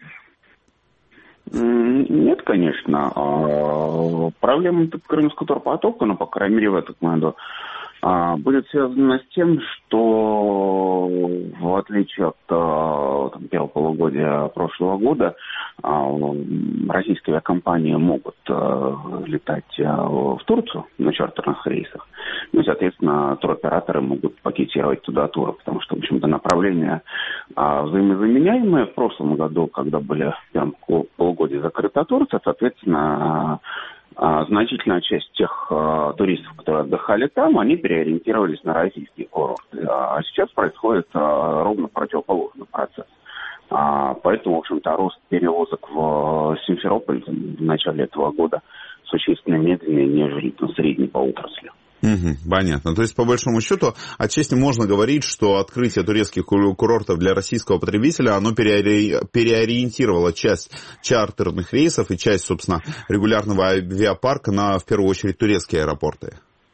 Нет, конечно. Проблема крымского турпотока, ну, по крайней мере, в этом году, будет связано с тем, что в отличие от первого полугодия прошлого года, российские авиакомпании могут летать в Турцию на чартерных рейсах. Ну, соответственно, туроператоры могут пакетировать туда туры, потому что, в общем-то, направления взаимозаменяемые. В прошлом году, когда были в первом полугодии закрыта Турция, соответственно, значительная часть тех туристов, которые отдыхали там, они переориентировались на российские курорты. А сейчас происходит ровно противоположный процесс. Поэтому, в общем-то, рост перевозок в Симферополь в начале этого года существенно медленнее, нежели на средней по отрасли. Понятно. То есть, по большому счету, отчасти можно говорить, что открытие турецких курортов для российского потребителя, оно переориентировало часть чартерных рейсов и часть, собственно, регулярного авиапарка на, в первую очередь, турецкие аэропорты.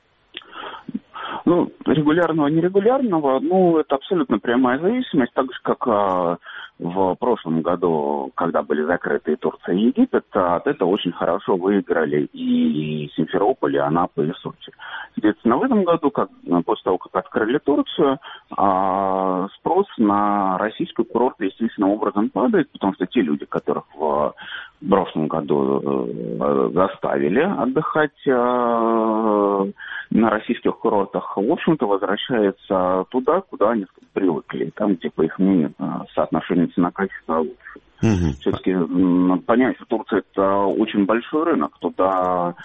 Ну, регулярного, нерегулярного, ну, это абсолютно прямая зависимость, так же, как в прошлом году, когда были закрыты и Турция, и Египет, от этого очень хорошо выиграли и Симферополь, и Анапа, и Сочи. Соответственно, в этом году, после того, как открыли Турцию, спрос на российский курорт естественным образом падает, потому что те люди, которых в прошлом году заставили отдыхать на российских курортах, в общем-то, возвращаются туда, куда они привыкли, там, где, по их мнению, соотношение цена-качество лучше. Все-таки надо понять, что Турция – это очень большой рынок, туда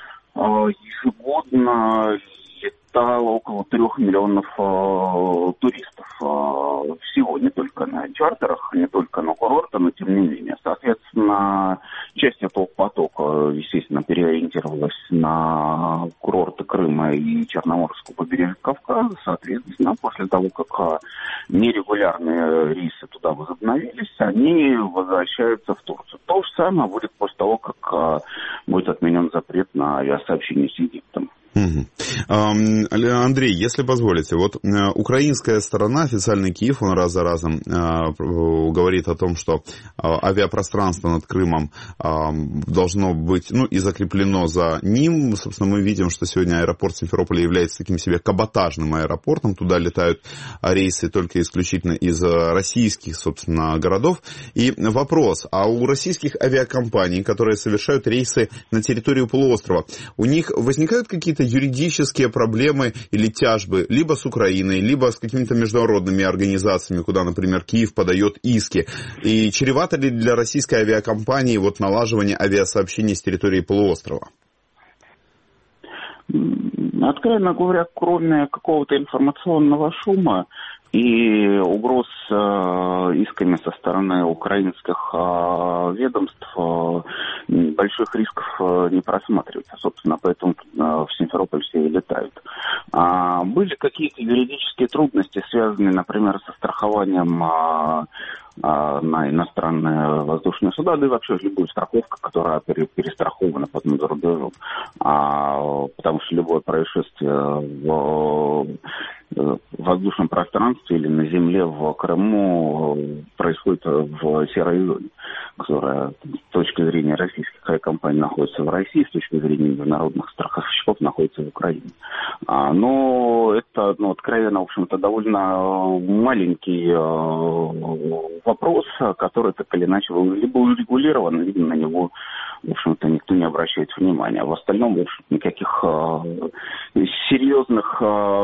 ежегодно летало около 3 миллионов туристов. Всего, не только на чартерах, не только на курортах, но тем не менее. Соответственно, часть этого потока, естественно, переориентировалась на курорты Крыма и Черноморского побережья Кавказа. Соответственно, после того, как нерегулярные рейсы туда возобновились, они возвращаются в Турцию. То же самое будет после того, как будет отменен запрет на авиасообщение с Египтом. Андрей, если позволите, вот украинская сторона, официальный Киев, он раз за разом говорит о том, что авиапространство над Крымом должно быть, ну, и закреплено за ним. Собственно, мы видим, что сегодня аэропорт Симферополя является таким себе каботажным аэропортом. Туда летают рейсы только исключительно из российских, собственно, городов. И вопрос, а у российских авиакомпаний, которые совершают рейсы на территорию полуострова, у них возникают какие-то юридические проблемы или тяжбы либо с Украиной, либо с какими-то международными организациями, куда, например, Киев подает иски? И чревато ли для российской авиакомпании вот налаживание авиасообщений с территории полуострова? Откровенно говоря, кроме какого-то информационного шума и угроз исками со стороны украинских ведомств, больших рисков не просматривается. Собственно, поэтому в Симферополь все и летают. Были какие-то юридические трудности, связанные, например, со страхованием на иностранные воздушные суда, да и вообще любую страховку, которая перестрахована потом за рубежом. Потому что любое происшествие в воздушном пространстве или на земле в Крыму происходит в серой зоне, которая с точки зрения российских авиакомпаний находится в России, с точки зрения международных страховщиков находится в Украине. Но это, откровенно, в общем-то, довольно маленький вопрос, который так или иначе либо урегулирован, либо на него, в общем-то, никто не обращает внимания. В остальном, в общем, никаких серьезных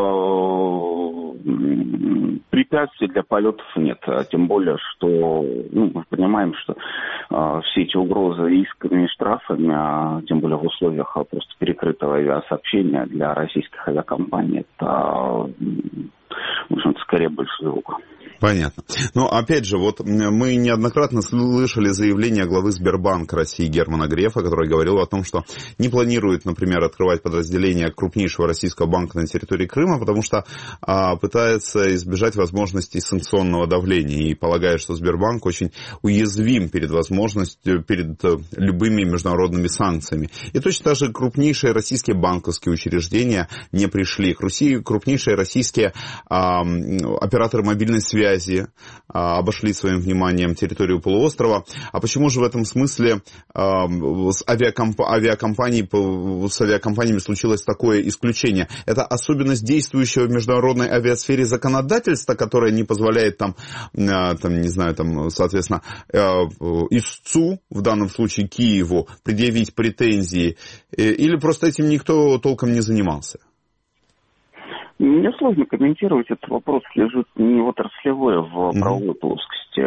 препятствий для полетов нет. Тем более, что мы понимаем, что все эти угрозы исками и штрафами, тем более в условиях просто перекрытого авиасообщения для российских авиакомпаний, это, в общем-то, скорее больше звука. Понятно. Но опять же, вот мы неоднократно слышали заявление главы Сбербанка России Германа Грефа, который говорил о том, что не планирует, например, открывать подразделения крупнейшего российского банка на территории Крыма, потому что пытается избежать возможности санкционного давления и полагает, что Сбербанк очень уязвим перед любыми международными санкциями. И точно так же крупнейшие российские банковские учреждения не пришли. Крупнейшие российские операторы мобильной связи обошли своим вниманием территорию полуострова. А почему же в этом смысле с авиакомпаниями случилось такое исключение? Это особенность действующего в международной авиасфере законодательства, которое не позволяет соответственно, истцу, в данном случае Киеву, предъявить претензии, или просто этим никто толком не занимался? Мне сложно комментировать, этот вопрос лежит не отраслевой в правовой плоскости.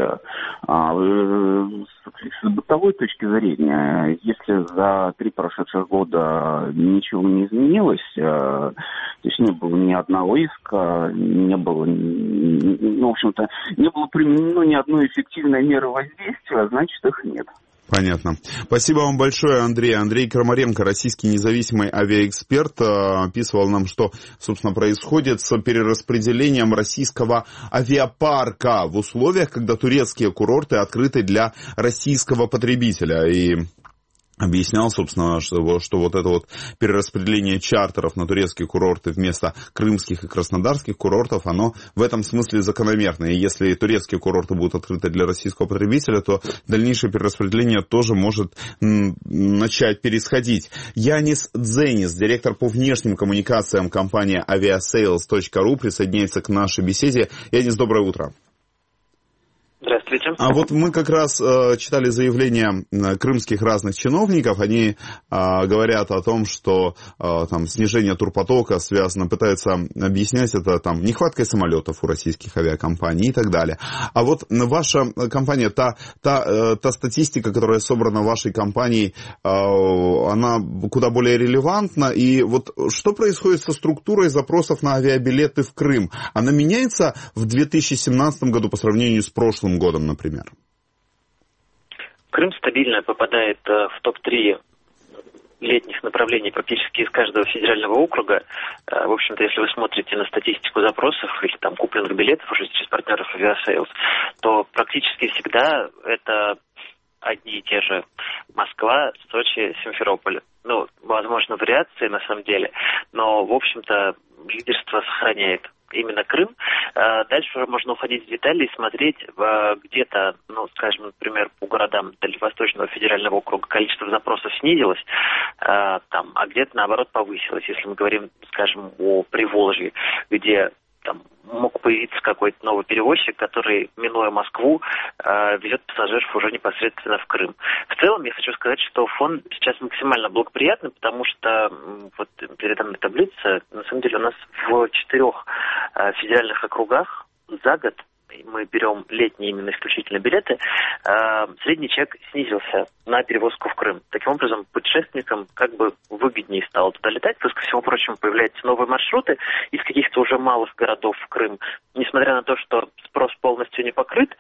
С бытовой точки зрения, если за 3 прошедших года ничего не изменилось, то есть не было ни одного иска, не было применено ни одной эффективной меры воздействия, значит их нет. Понятно. Спасибо вам большое, Андрей. Андрей Крамаренко, российский независимый авиаэксперт, описывал нам, что, собственно, происходит с перераспределением российского авиапарка в условиях, когда турецкие курорты открыты для российского потребителя. И объяснял, собственно, что вот это вот перераспределение чартеров на турецкие курорты вместо крымских и краснодарских курортов, оно в этом смысле закономерно. И если турецкие курорты будут открыты для российского потребителя, то дальнейшее перераспределение тоже может начать происходить. Янис Дзенис, директор по внешним коммуникациям компании aviasales.ru, присоединяется к нашей беседе. Янис, доброе утро. Здравствуйте. А вот мы как раз читали заявления крымских разных чиновников. Они говорят о том, что снижение турпотока связано, пытаются объяснять это нехваткой самолетов у российских авиакомпаний и так далее. А вот ваша компания, та статистика, которая собрана вашей компанией, она куда более релевантна. И вот что происходит со структурой запросов на авиабилеты в Крым? Она меняется в 2017 году по сравнению с прошлым годом, например? Крым стабильно попадает в топ-3 летних направлений практически из каждого федерального округа. В общем-то, если вы смотрите на статистику запросов или купленных билетов уже через партнеров Aviasales, то практически всегда это одни и те же: Москва, Сочи, Симферополь. Возможно, вариации на самом деле, но, в общем-то, лидерство сохраняет именно Крым. Дальше уже можно уходить в детали и смотреть где-то, скажем, например, по городам Дальневосточного федерального округа количество запросов снизилось, а где-то, наоборот, повысилось. Если мы говорим, скажем, о Приволжье, где мог появиться какой-то новый перевозчик, который, минуя Москву, везет пассажиров уже непосредственно в Крым. В целом, я хочу сказать, что фон сейчас максимально благоприятный, потому что вот передо мной таблица, на самом деле у нас в 4 федеральных округах за год, мы берем летние именно исключительно билеты, средний чек снизился на перевозку в Крым. Таким образом, путешественникам выгоднее стало туда летать. Плюс ко всему прочему появляются новые маршруты из каких-то уже малых городов в Крым. Несмотря на то, что спрос полностью не покрыт,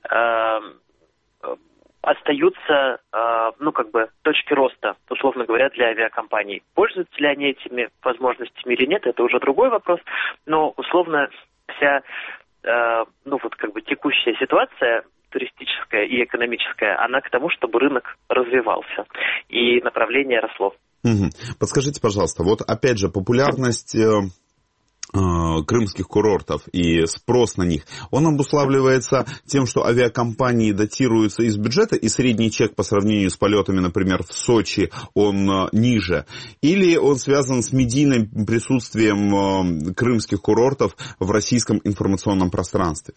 остаются, точки роста, условно говоря, для авиакомпаний. Пользуются ли они этими возможностями или нет, это уже другой вопрос. Но, условно, вся текущая ситуация туристическая и экономическая, она к тому, чтобы рынок развивался и направление росло. Подскажите, пожалуйста, вот опять же популярность крымских курортов и спрос на них, он обуславливается тем, что авиакомпании датируются из бюджета, и средний чек по сравнению с полетами, например, в Сочи, он ниже, или он связан с медийным присутствием крымских курортов в российском информационном пространстве?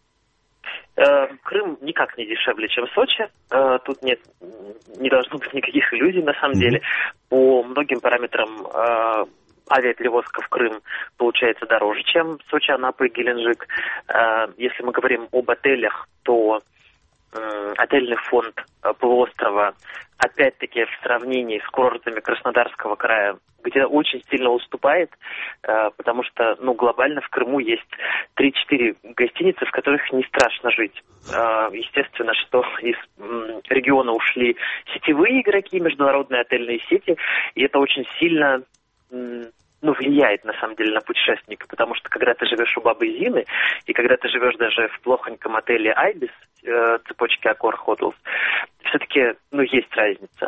Крым никак не дешевле, чем Сочи. Тут не должно быть никаких иллюзий, на самом деле. По многим параметрам авиаперевозка в Крым получается дороже, чем Сочи, Анапа и Геленджик. Если мы говорим об отелях, то отельный фонд полуострова, опять-таки, в сравнении с курортами Краснодарского края, где очень сильно уступает, потому что, глобально в Крыму есть 3-4 гостиницы, в которых не страшно жить. Естественно, что из региона ушли сетевые игроки, международные отельные сети, и это очень сильно влияет, на самом деле, на путешественника, потому что, когда ты живешь у Бабы Зины, и когда ты живешь даже в плохоньком отеле Айбис, цепочки Accor Hotels, все-таки, есть разница.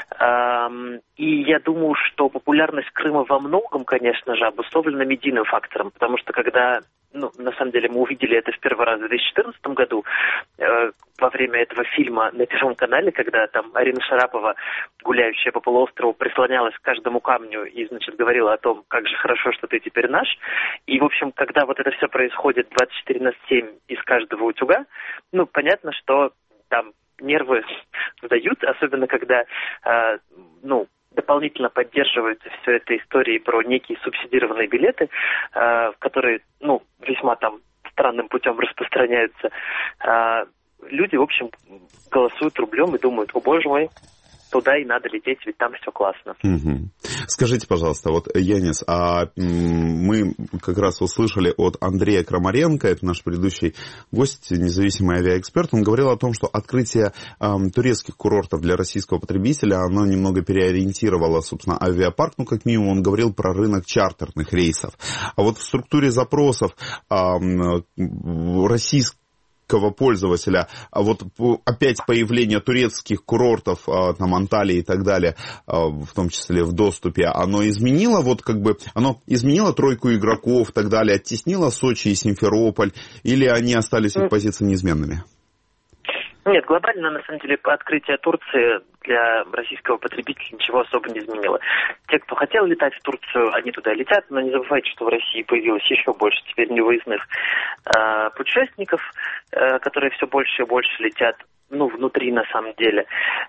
И я думаю, что популярность Крыма во многом, конечно же, обусловлена медийным фактором, потому что, когда, на самом деле, мы увидели это в первый раз в 2014 году, во время этого фильма на Первом канале, когда там Арина Шарапова, гуляющая по полуострову, прислонялась к каждому камню и, говорила о том, как же хорошо, что ты теперь наш. И, в общем, когда вот это все происходит 24/7 из каждого утюга, понятно, что там нервы сдают, особенно когда, дополнительно поддерживаются все это истории про некие субсидированные билеты, которые, весьма там странным путем распространяются. Люди, в общем, голосуют рублем и думают: о боже мой, туда и надо лететь, ведь там все классно. Скажите, пожалуйста, Янис, мы как раз услышали от Андрея Крамаренко, это наш предыдущий гость, независимый авиаэксперт, он говорил о том, что открытие турецких курортов для российского потребителя, оно немного переориентировало, собственно, авиапарк, как минимум он говорил про рынок чартерных рейсов. А вот в структуре запросов российских пользователя, вот опять появление турецких курортов, там Анталии и так далее, в том числе в доступе, оно изменило, оно изменило тройку игроков и так далее, оттеснило Сочи и Симферополь, или они остались их позиции неизменными? Нет, глобально, на самом деле, открытие Турции для российского потребителя ничего особо не изменило. Те, кто хотел летать в Турцию, они туда летят, но не забывайте, что в России появилось еще больше теперь невыездных путешественников, которые все больше и больше летят, внутри, на самом деле.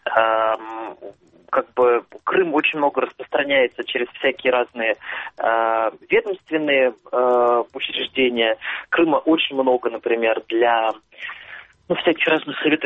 Крым очень много распространяется через всякие разные ведомственные учреждения. Крыма очень много, например, для всяких разных советов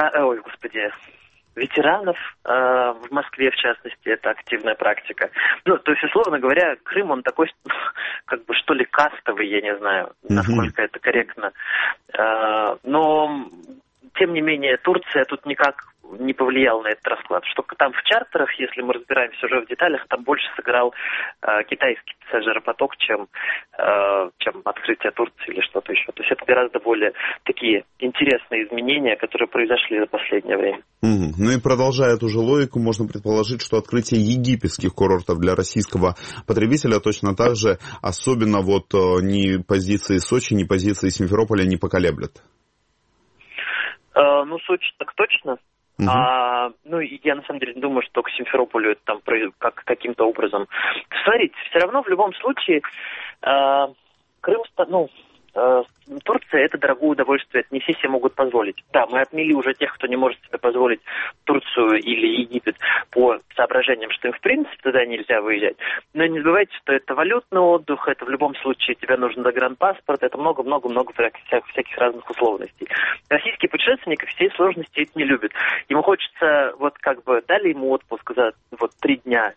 ветеранов, в Москве, в частности, это активная практика. То есть, условно говоря, Крым, он такой, что ли, кастовый, я не знаю, насколько это корректно. Но, тем не менее, Турция тут никак не повлиял на этот расклад. Что там в чартерах, если мы разбираемся уже в деталях, там больше сыграл китайский пассажиропоток, чем открытие Турции или что-то еще. То есть это гораздо более такие интересные изменения, которые произошли за последнее время. И продолжая эту же логику, можно предположить, что открытие египетских курортов для российского потребителя точно так же, особенно ни позиции Сочи, ни позиции Симферополя не поколеблет. Сочи так точно. Я на самом деле думаю, что к Симферополю это там каким-то образом. Смотрите, все равно в любом случае Крым, Турция — это дорогое удовольствие, это не все себе могут позволить. Да, мы отмели уже тех, кто не может себе позволить Турцию или Египет по соображениям, что им в принципе туда нельзя выезжать. Но не забывайте, что это валютный отдых, это в любом случае тебе нужен загранпаспорт, это много-много-много всяких разных условностей. Российские путешественники все сложности это не любят. Ему хочется, дали ему отпуск за 3 дня,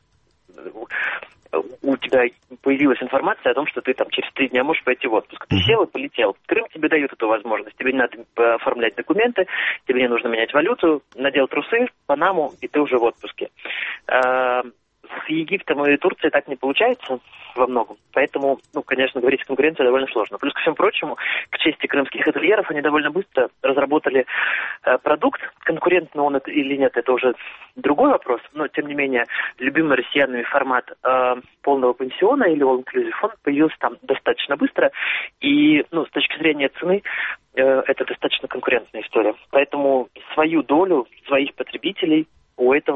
у тебя появилась информация о том, что ты там через 3 дня можешь пойти в отпуск. Ты сел и полетел. Крым тебе дает эту возможность. Тебе не надо оформлять документы, тебе не нужно менять валюту, надел трусы, Панаму, и ты уже в отпуске. С Египтом и Турцией так не получается во многом. Поэтому, конечно, говорить о конкуренции довольно сложно. Плюс ко всему прочему, к чести крымских ательеров, они довольно быстро разработали продукт. Конкурентный он это или нет, это уже другой вопрос. Но, тем не менее, любимый россиянами формат полного пансиона или all-inclusive, он появился там достаточно быстро. И, с точки зрения цены, это достаточно конкурентная история. Поэтому свою долю своих потребителей у этого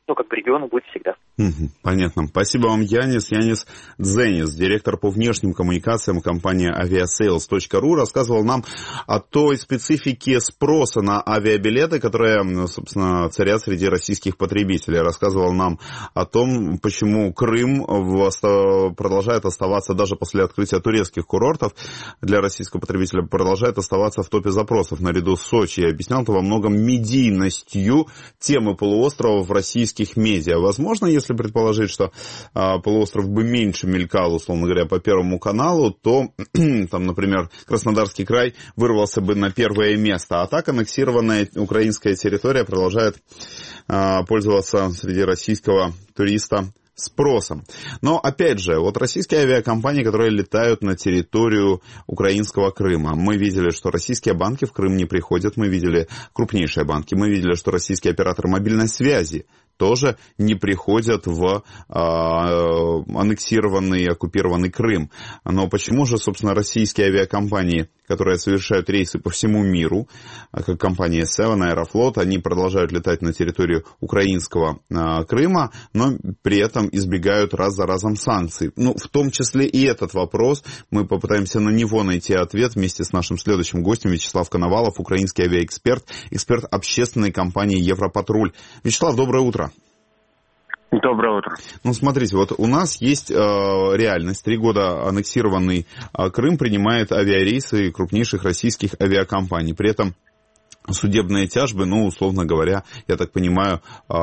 как бы региону будет всегда. Понятно. Спасибо вам, Янис. Янис Дзенис, директор по внешним коммуникациям компании aviasales.ru, рассказывал нам о той специфике спроса на авиабилеты, которая, собственно, царят среди российских потребителей. Рассказывал нам о том, почему Крым продолжает оставаться даже после открытия турецких курортов для российского потребителя, продолжает оставаться в топе запросов наряду с Сочи. И объяснял это во многом медийностью темы полуострова в российских медиа. Возможно, если предположить, что полуостров бы меньше мелькал, условно говоря, по Первому каналу, то, там, например, Краснодарский край вырвался бы на первое место. А так аннексированная украинская территория продолжает пользоваться среди российского туриста спросом. Но, опять же, вот российские авиакомпании, которые летают на территорию украинского Крыма. Мы видели, что российские банки в Крым не приходят, мы видели крупнейшие банки, мы видели, что российские операторы мобильной связи тоже не приходят в аннексированный и оккупированный Крым. Но почему же, собственно, российские авиакомпании, которые совершают рейсы по всему миру, как компания Seven, Аэрофлот, они продолжают летать на территорию украинского Крыма, но при этом избегают раз за разом санкций? Ну, в том числе и этот вопрос. Мы попытаемся на него найти ответ вместе с нашим следующим гостем Вячеслав Коновалов, украинский авиаэксперт, эксперт общественной компании «Европатруль». Вячеслав, доброе утро. Доброе утро. Ну, смотрите, вот у нас есть реальность. 3 года аннексированный Крым принимает авиарейсы крупнейших российских авиакомпаний. При этом судебные тяжбы, ну, условно говоря, я так понимаю,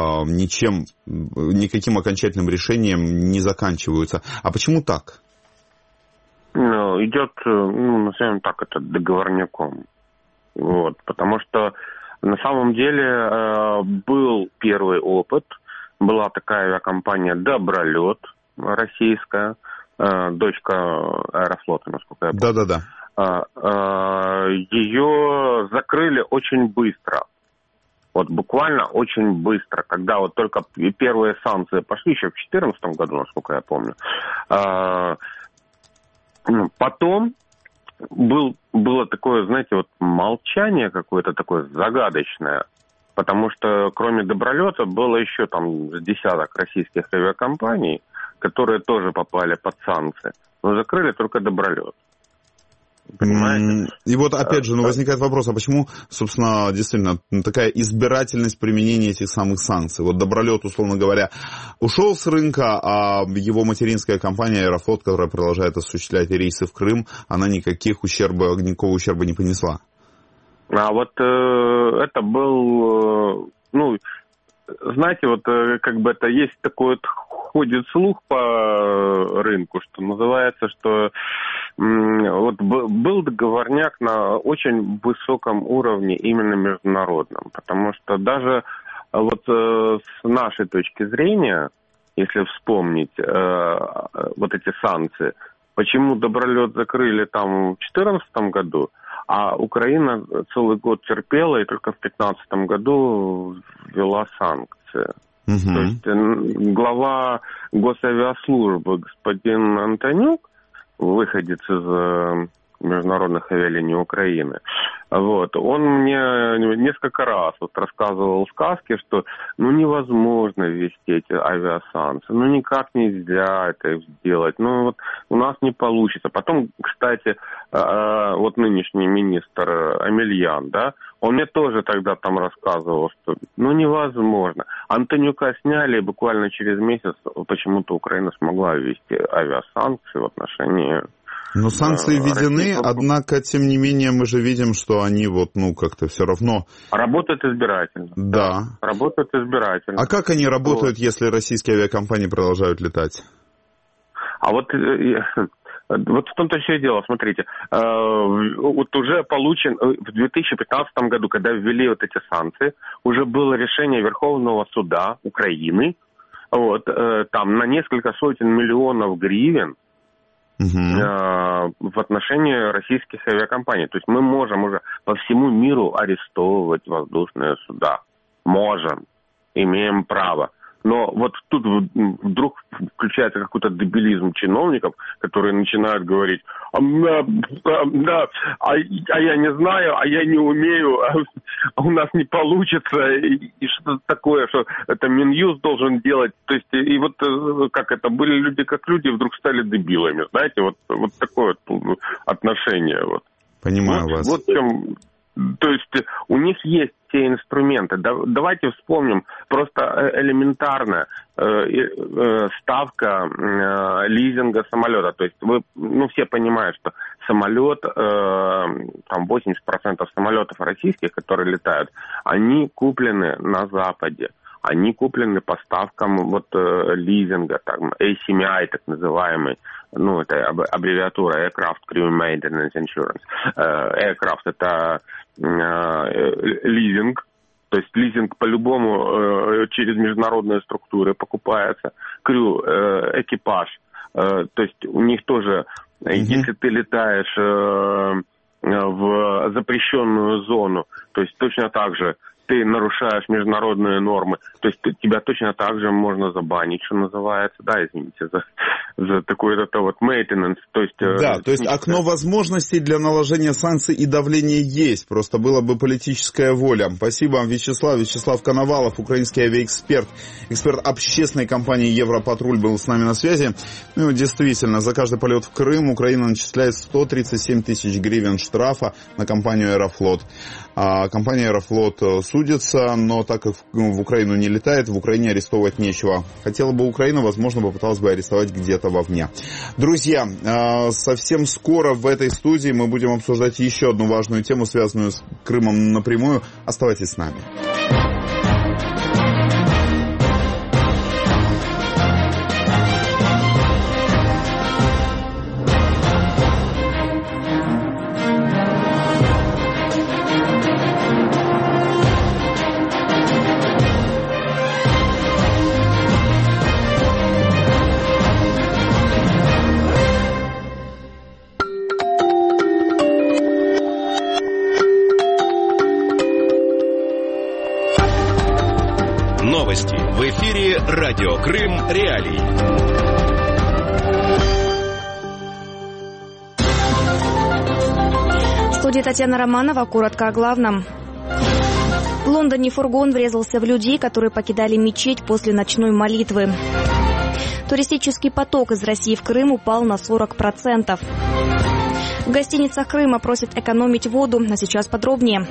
никаким окончательным решением не заканчиваются. А почему так? Идет, назовем так, это договорняком. Вот, потому что на самом деле был первый опыт. Была такая авиакомпания «Добролет» российская, дочка Аэрофлота, насколько я помню. Да-да-да. Ее закрыли очень быстро. Вот буквально очень быстро, когда вот только первые санкции пошли, еще в 2014 году, насколько я помню. Потом было такое, знаете, вот молчание какое-то такое загадочное. Потому что кроме Добролета было еще там с десяток российских авиакомпаний, которые тоже попали под санкции. Но закрыли только Добролет. Понимаете? И вот опять же, возникает вопрос, а почему, собственно, действительно такая избирательность применения этих самых санкций? Вот Добролет, условно говоря, ушел с рынка, а его материнская компания Аэрофлот, которая продолжает осуществлять рейсы в Крым, она никакого ущерба не понесла. А вот это был, знаете, вот как бы это есть такой вот, ходит слух по рынку, что называется, что вот был договорняк на очень высоком уровне, именно международном, потому что даже вот с нашей точки зрения, если вспомнить вот эти санкции, почему Добролет закрыли там в 2014 году, а Украина целый год терпела и только в 2015 году ввела санкции. То есть глава Госавиаслужбы господин Антонюк, выходец из международных авиалиний Украины, вот, он мне несколько раз вот рассказывал сказки, что невозможно ввести эти авиасанкции, никак нельзя это сделать, вот у нас не получится. Потом, кстати, вот нынешний министр Амельян, да, он мне тоже тогда там рассказывал, что невозможно. Антонюка сняли, и буквально через месяц почему-то Украина смогла ввести авиасанкции в отношении... Но санкции введены, однако, тем не менее, мы же видим, что они как-то все равно... Работают избирательно. Да. Работают избирательно. А как они работают, если российские авиакомпании продолжают летать? А вот в том-то все и дело, смотрите. Вот уже получен в 2015 году, когда ввели вот эти санкции, уже было решение Верховного суда Украины, вот, там на несколько сотен миллионов гривен в отношении российских авиакомпаний. То есть мы можем уже по всему миру арестовывать воздушные суда. Можем. Имеем право. Но вот тут вдруг включается какой-то дебилизм чиновников, которые начинают говорить, Да, а я не знаю, а я не умею, а у нас не получится, и что-то такое, что это Минюст должен делать. То есть, и вот как это, были люди как люди, вдруг стали дебилами, знаете, вот такое вот отношение. Вот. Понимаю вас. Вот в чем... То есть у них есть те инструменты. Давайте вспомним просто элементарно ставка лизинга самолета. То есть вы, все понимают, что самолет, там 80% самолетов российских, которые летают, они куплены на Западе. Они куплены по ставкам лизинга, там, ACMI, так называемый, это аббревиатура Aircraft Crew Maintenance Insurance. Aircraft — это лизинг, то есть лизинг по-любому через международные структуры покупается. Crew — экипаж, то есть у них тоже, если ты летаешь в запрещенную зону, то есть точно так же ты нарушаешь международные нормы, то есть тебя точно так же можно забанить, что называется, извините за такой maintenance. То есть, то есть окно возможностей для наложения санкций и давления есть, просто была бы политическая воля. Спасибо вам, Вячеслав Коновалов, украинский авиаэксперт, эксперт общественной компании «Европатруль» был с нами на связи. Действительно, за каждый полет в Крым Украина начисляет 137 тысяч гривен штрафа на компанию «Аэрофлот». Компания «Аэрофлот» судится, но так как в Украину не летает, в Украине арестовывать нечего. Хотела бы Украина, возможно, попыталась бы арестовать где-то вовне. Друзья, совсем скоро в этой студии мы будем обсуждать еще одну важную тему, связанную с Крымом напрямую. Оставайтесь с нами. Новости в эфире «Радио Крым. Реалии». В студии Татьяна Романова. Коротко о главном. В Лондоне фургон врезался в людей, которые покидали мечеть после ночной молитвы. Туристический поток из России в Крым упал на 40%. В гостиницах Крыма просят экономить воду, а сейчас подробнее.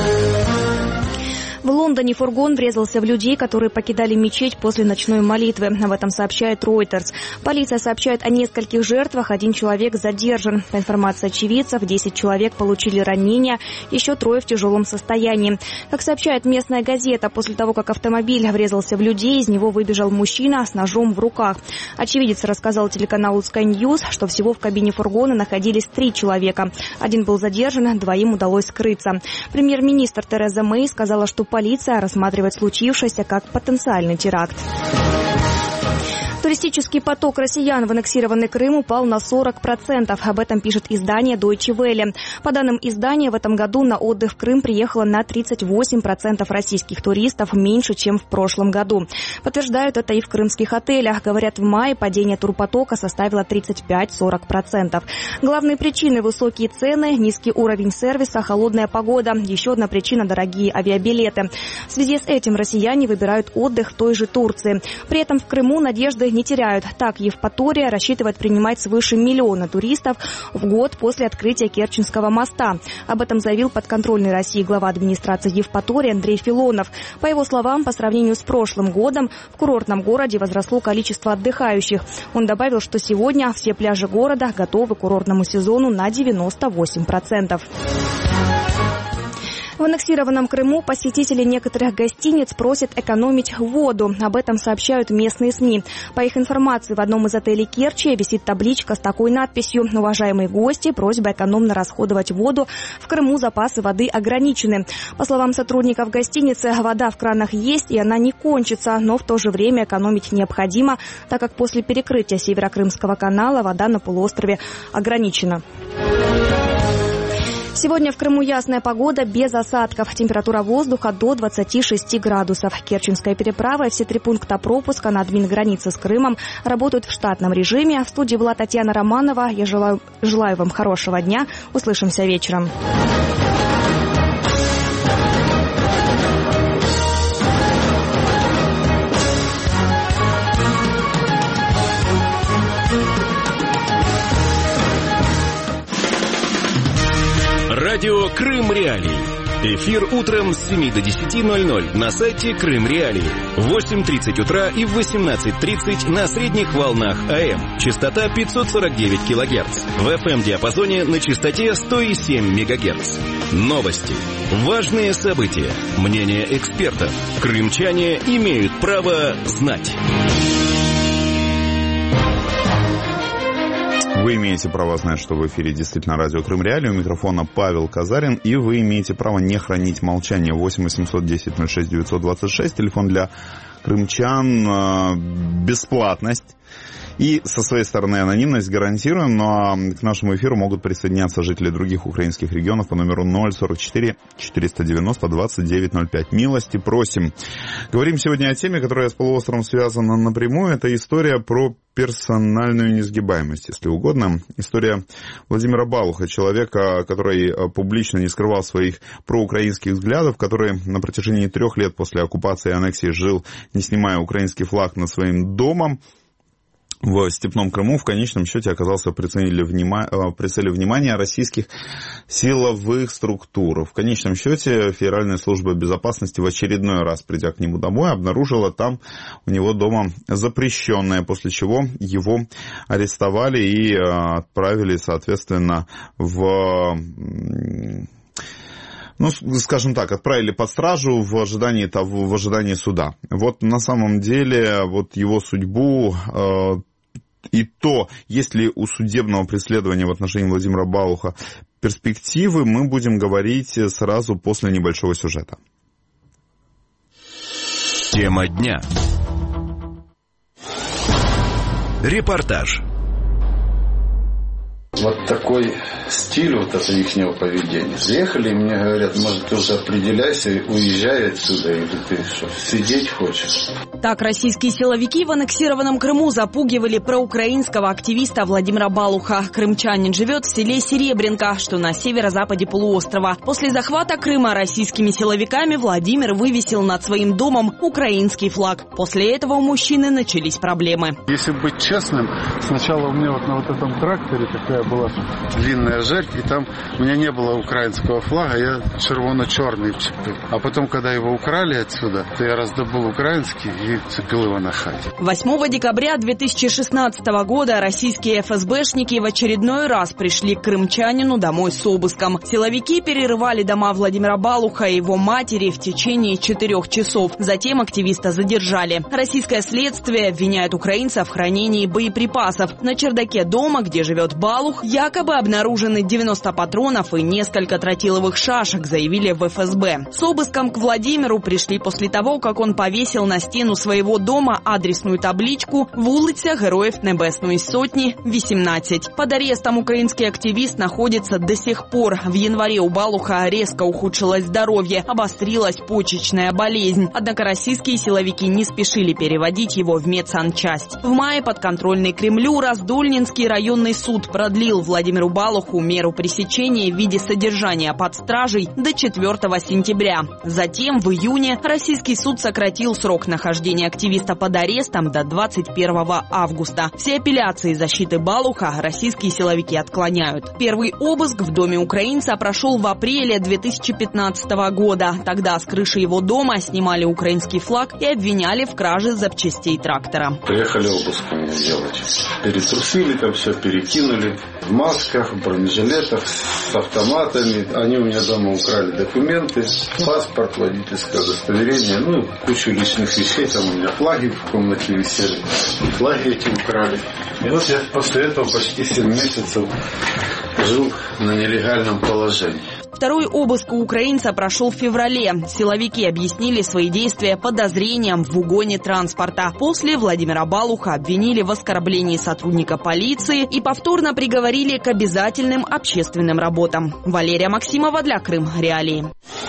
В Лондоне фургон врезался в людей, которые покидали мечеть после ночной молитвы. Об этом сообщает Reuters. Полиция сообщает о нескольких жертвах. 1 человек задержан. По информации очевидцев, 10 человек получили ранения, еще 3 в тяжелом состоянии. Как сообщает местная газета, после того, как автомобиль врезался в людей, из него выбежал мужчина с ножом в руках. Очевидец рассказал телеканалу Sky News, что всего в кабине фургона находились 3 человека. 1 был задержан, 2 удалось скрыться. Премьер-министр Тереза Мэй сказала, что полиция рассматривает случившееся как потенциальный теракт. Туристический поток россиян в аннексированный Крым упал на 40%. Об этом пишет издание Deutsche Welle. По данным издания, в этом году на отдых в Крым приехало на 38% российских туристов, меньше, чем в прошлом году. Подтверждают это и в крымских отелях. Говорят, в мае падение турпотока составило 35-40%. Главные причины – высокие цены, низкий уровень сервиса, холодная погода. Еще одна причина – дорогие авиабилеты. В связи с этим россияне выбирают отдых в той же Турции. При этом в Крыму надежды не теряют. Так, Евпатория рассчитывает принимать свыше 1 миллиона туристов в год после открытия Керченского моста. Об этом заявил подконтрольный России глава администрации Евпатории Андрей Филонов. По его словам, по сравнению с прошлым годом в курортном городе возросло количество отдыхающих. Он добавил, что сегодня все пляжи города готовы к курортному сезону на 98%. В аннексированном Крыму посетители некоторых гостиниц просят экономить воду. Об этом сообщают местные СМИ. По их информации, в одном из отелей Керчи висит табличка с такой надписью: «Уважаемые гости, просьба экономно расходовать воду. В Крыму запасы воды ограничены». По словам сотрудников гостиницы, вода в кранах есть и она не кончится, но в то же время экономить необходимо, так как после перекрытия Северокрымского канала вода на полуострове ограничена. Сегодня в Крыму ясная погода без осадков. Температура воздуха до 26 градусов. Керченская переправа и все 3 пункта пропуска на админгранице с Крымом работают в штатном режиме. В студии была Татьяна Романова. Я желаю вам хорошего дня. Услышимся вечером. Радио Крым Реалии. Эфир утром с 7 до 10:00 на сайте Крым Реалии. В 8:30 утра и в 18:30 на средних волнах АМ. Частота 549 кГц. В FM-диапазоне на частоте 107 МГц. Новости. Важные события. Мнения экспертов. Крымчане имеют право знать. Вы имеете право знать, что в эфире действительно радио Крым Реалии. У микрофона Павел Казарин. И вы имеете право не хранить молчание. 8 810 06 926. Телефон для крымчан. Бесплатность. И со своей стороны анонимность гарантируем, но к нашему эфиру могут присоединяться жители других украинских регионов по номеру 044 490 2905. Милости просим. Говорим сегодня о теме, которая с полуостровом связана напрямую. Это история про персональную несгибаемость, если угодно. История Владимира Балуха, человека, который публично не скрывал своих проукраинских взглядов, который на протяжении 3 лет после оккупации и аннексии жил, не снимая украинский флаг над своим домом в Степном Крыму, в конечном счете оказался в прицеле внимания российских силовых структур. В конечном счете Федеральная служба безопасности в очередной раз, придя к нему домой, обнаружила там у него дома запрещенное, после чего его арестовали и отправили, соответственно, отправили под стражу в ожидании суда. Вот на самом деле вот его судьбу и то, есть ли у судебного преследования в отношении Владимира Балуха перспективы, мы будем говорить сразу после небольшого сюжета. Тема дня. Репортаж. Вот такой стиль вот это ихнего поведения. Заехали, мне говорят, может, ты уже определяйся, уезжай отсюда, или ты что, сидеть хочешь? Так российские силовики в аннексированном Крыму запугивали проукраинского активиста Владимира Балуха. Крымчанин живет в селе Серебренко, что на северо-западе полуострова. После захвата Крыма российскими силовиками Владимир вывесил над своим домом украинский флаг. После этого у мужчины начались проблемы. Если быть честным, сначала у меня вот на вот этом тракторе такая была длинная жердь, и там у меня не было украинского флага, я червоно-черный вцепил. А потом, когда его украли отсюда, то я раздобыл украинский и вцепил его на хате. 8 декабря 2016 года российские ФСБшники в очередной раз пришли к крымчанину домой с обыском. Силовики перерывали дома Владимира Балуха и его матери в течение 4 часов. Затем активиста задержали. Российское следствие обвиняет украинцев в хранении боеприпасов. На чердаке дома, где живет Балух, якобы обнаружены 90 патронов и несколько тротиловых шашек, заявили в ФСБ. С обыском к Владимиру пришли после того, как он повесил на стену своего дома адресную табличку «Вулиця Героїв Небесної Сотні, 18». Под арестом украинский активист находится до сих пор. В январе у Балуха резко ухудшилось здоровье, обострилась почечная болезнь. Однако российские силовики не спешили переводить его в медсанчасть. В мае подконтрольный Кремлю Раздольнинский районный суд продлил Владимиру Балуху меру пресечения в виде содержания под стражей до 4 сентября. Затем в июне российский суд сократил срок нахождения активиста под арестом до 21 августа. Все апелляции защиты Балуха российские силовики отклоняют. Первый обыск в доме украинца прошел в апреле 2015 года. Тогда с крыши его дома снимали украинский флаг и обвиняли в краже запчастей трактора. Приехали обыск у меня делать. Перетрусили там все, перекинули. В масках, в бронежилетах, с автоматами. Они у меня дома украли документы, паспорт, водительское удостоверение, кучу личных вещей. Там у меня флаги в комнате висели. Флаги эти украли. И вот я после этого почти 7 месяцев жил на нелегальном положении. Второй обыск у украинца прошел в феврале. Силовики объяснили свои действия подозрением в угоне транспорта. После Владимира Балуха обвинили в оскорблении сотрудника полиции и повторно приговорили к обязательным общественным работам. Валерия Максимова для Крым Реалии.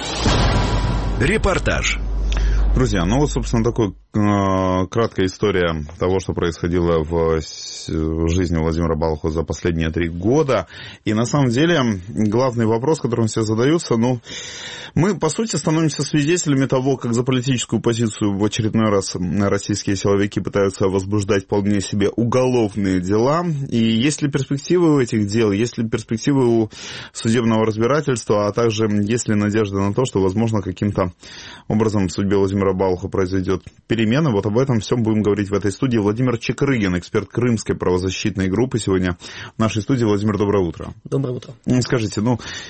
Репортаж. Друзья, ну вот, собственно, такая краткая история того, что происходило в жизни Владимира Балуха за последние 3 года. И на самом деле главный вопрос, которым все задаются, мы, по сути, становимся свидетелями того, как за политическую позицию в очередной раз российские силовики пытаются возбуждать вполне себе уголовные дела. И есть ли перспективы у этих дел, есть ли перспективы у судебного разбирательства, а также есть ли надежда на то, что, возможно, каким-то образом в судьбе Владимира Балуха произойдет перемена. Вот об этом всем будем говорить в этой студии. Владимир Чекрыгин, эксперт Крымской правозащитной группы, сегодня в нашей студии. Владимир, доброе утро. Доброе утро. Скажите,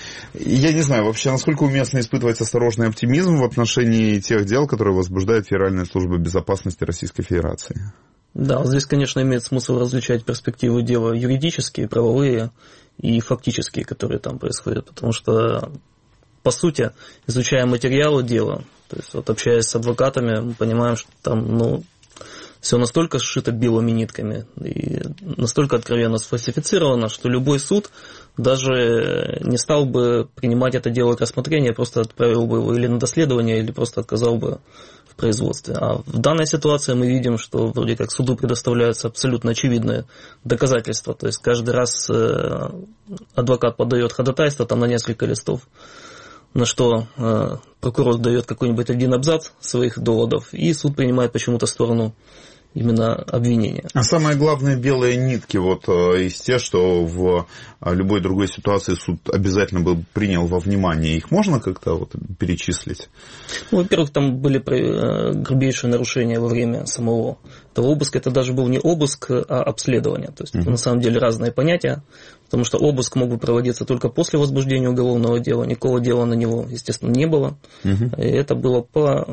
я не знаю, вообще, насколько уместно испытывать осторожный оптимизм в отношении тех дел, которые возбуждает Федеральная служба безопасности Российской Федерации? Да, здесь, конечно, имеет смысл различать перспективы дела юридические, правовые и фактические, которые там происходят, потому что, по сути, изучая материалы дела, то есть вот общаясь с адвокатами, мы понимаем, что там, все настолько сшито белыми нитками и настолько откровенно сфальсифицировано, что любой суд даже не стал бы принимать это дело к рассмотрению, просто отправил бы его или на доследование, или просто отказал бы в производстве. А в данной ситуации мы видим, что вроде как суду предоставляются абсолютно очевидные доказательства. То есть каждый раз адвокат подает ходатайство там на несколько листов, на что прокурор дает какой-нибудь один абзац своих доводов, и суд принимает почему-то сторону именно обвинения. А самые главные белые нитки из тех, что в любой другой ситуации суд обязательно бы принял во внимание, их можно как-то перечислить? Во-первых, там были грубейшие нарушения во время самого этого обыска. Это даже был не обыск, а обследование. То есть это на самом деле разные понятия, потому что обыск мог бы проводиться только после возбуждения уголовного дела. Никакого дела на него, естественно, не было. И это было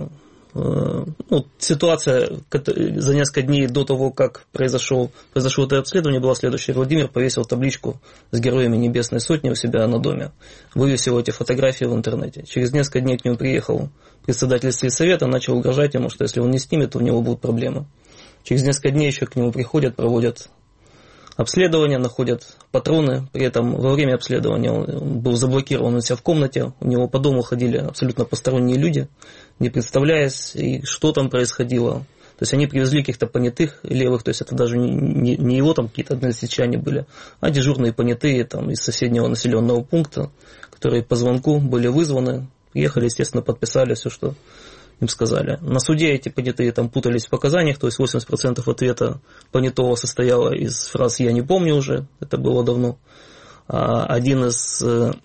ситуация за несколько дней до того, как произошло это обследование, была следующая. Владимир повесил табличку с героями Небесной Сотни у себя на доме. Вывесил эти фотографии в интернете. Через несколько дней к нему приехал председатель сельсовета, начал угрожать ему, что если он не снимет, то у него будут проблемы. Через несколько дней еще к нему приходят, проводят обследование, находят патроны. При этом во время обследования он был заблокирован у себя в комнате. У него по дому ходили абсолютно посторонние люди, не представляясь, и что там происходило. То есть они привезли каких-то понятых левых, то есть это даже не его там какие-то односельчане были, а дежурные понятые там из соседнего населенного пункта, которые по звонку были вызваны, приехали, естественно, подписали все, что им сказали. На суде эти понятые там путались в показаниях, то есть 80% ответа понятого состояло из фраз «я не помню уже», это было давно. А один из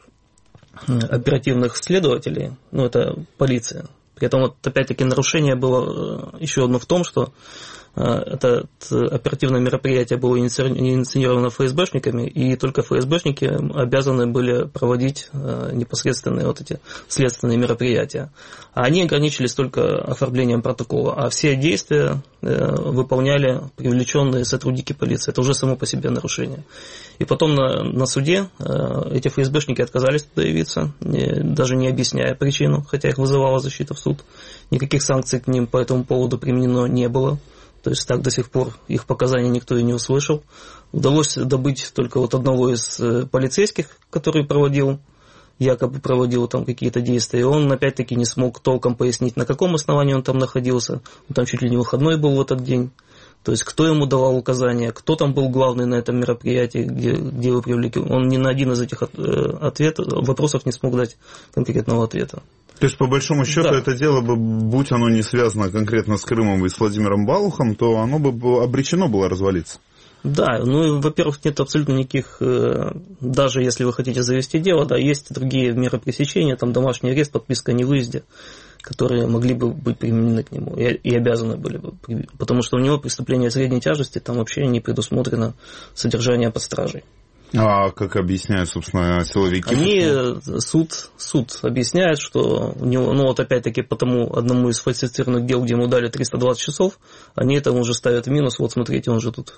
оперативных следователей, это полиция. При этом опять-таки нарушение было еще одно в том, что это оперативное мероприятие было инициировано ФСБшниками, и только ФСБшники обязаны были проводить непосредственные эти следственные мероприятия. А они ограничились только оформлением протокола, а все действия выполняли привлеченные сотрудники полиции. Это уже само по себе нарушение. И потом на суде эти ФСБшники отказались туда явиться, даже не объясняя причину, хотя их вызывала защита в суд. Никаких санкций к ним по этому поводу применено не было. То есть так до сих пор их показаний никто и не услышал. Удалось добыть только одного из полицейских, который якобы проводил там какие-то действия. И он опять-таки не смог толком пояснить, на каком основании он там находился. Он там чуть ли не выходной был в этот день. То есть кто ему давал указания, кто там был главный на этом мероприятии, где вы привлекли. Он ни на один из этих вопросов не смог дать конкретного ответа. То есть, по большому счету, это дело бы, будь оно не связано конкретно с Крымом и с Владимиром Балухом, то оно бы обречено было развалиться. Да, во-первых, нет абсолютно никаких, даже если вы хотите завести дело, есть другие меры пресечения, там домашний арест, подписка о невыезде, которые могли бы быть применены к нему и обязаны были бы, потому что у него преступление средней тяжести, там вообще не предусмотрено содержание под стражей. А как объясняют, собственно, силовики? Суд объясняет, что у него, опять-таки, по тому одному из фальсифицированных дел, где ему дали 320 часов, они это уже ставят в минус, смотрите, он же тут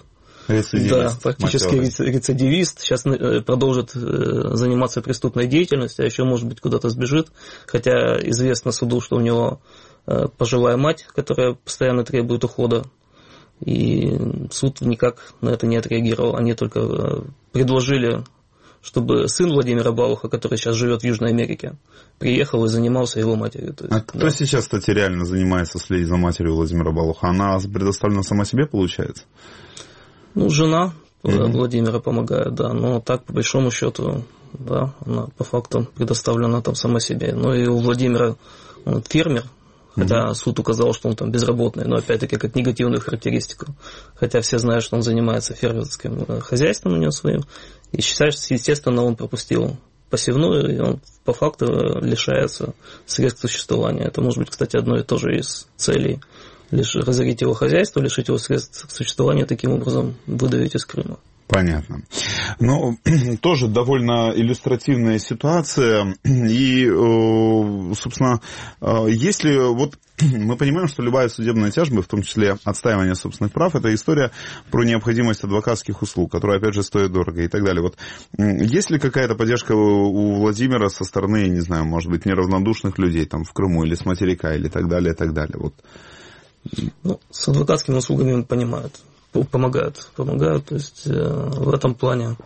Да, практически рецидивист. Сейчас продолжит заниматься преступной деятельностью, а еще, может быть, куда-то сбежит. Хотя известно суду, что у него пожилая мать, которая постоянно требует ухода. И суд никак на это не отреагировал. Они только предложили, чтобы сын Владимира Балуха, который сейчас живет в Южной Америке, приехал и занимался его матерью. То есть, кто сейчас, кстати, реально занимается следить за матерью Владимира Балуха? Она предоставлена сама себе, получается? Жена Владимира помогает, да. Но так, по большому счету, да, она по факту предоставлена там сама себе. Но и у Владимира он фермер, хотя суд указал, что он там безработный, но опять-таки как негативную характеристику. Хотя все знают, что он занимается фермерским хозяйством у него своим. И считается, естественно, он пропустил посевную, и он по факту лишается средств существования. Это может быть, кстати, одно и то же из целей. Лишь разорить его хозяйство, лишить его средств существования, таким образом выдавить из Крыма. Понятно. Ну, тоже довольно иллюстративная ситуация. И, собственно, если вот мы понимаем, что любая судебная тяжба, в том числе отстаивание собственных прав, это история про необходимость адвокатских услуг, которые, опять же, стоят дорого и так далее. Вот есть ли какая-то поддержка у Владимира со стороны, не знаю, может быть, неравнодушных людей там в Крыму или с материка или так далее, и так далее? Вот. С адвокатскими услугами помогают. То есть в этом плане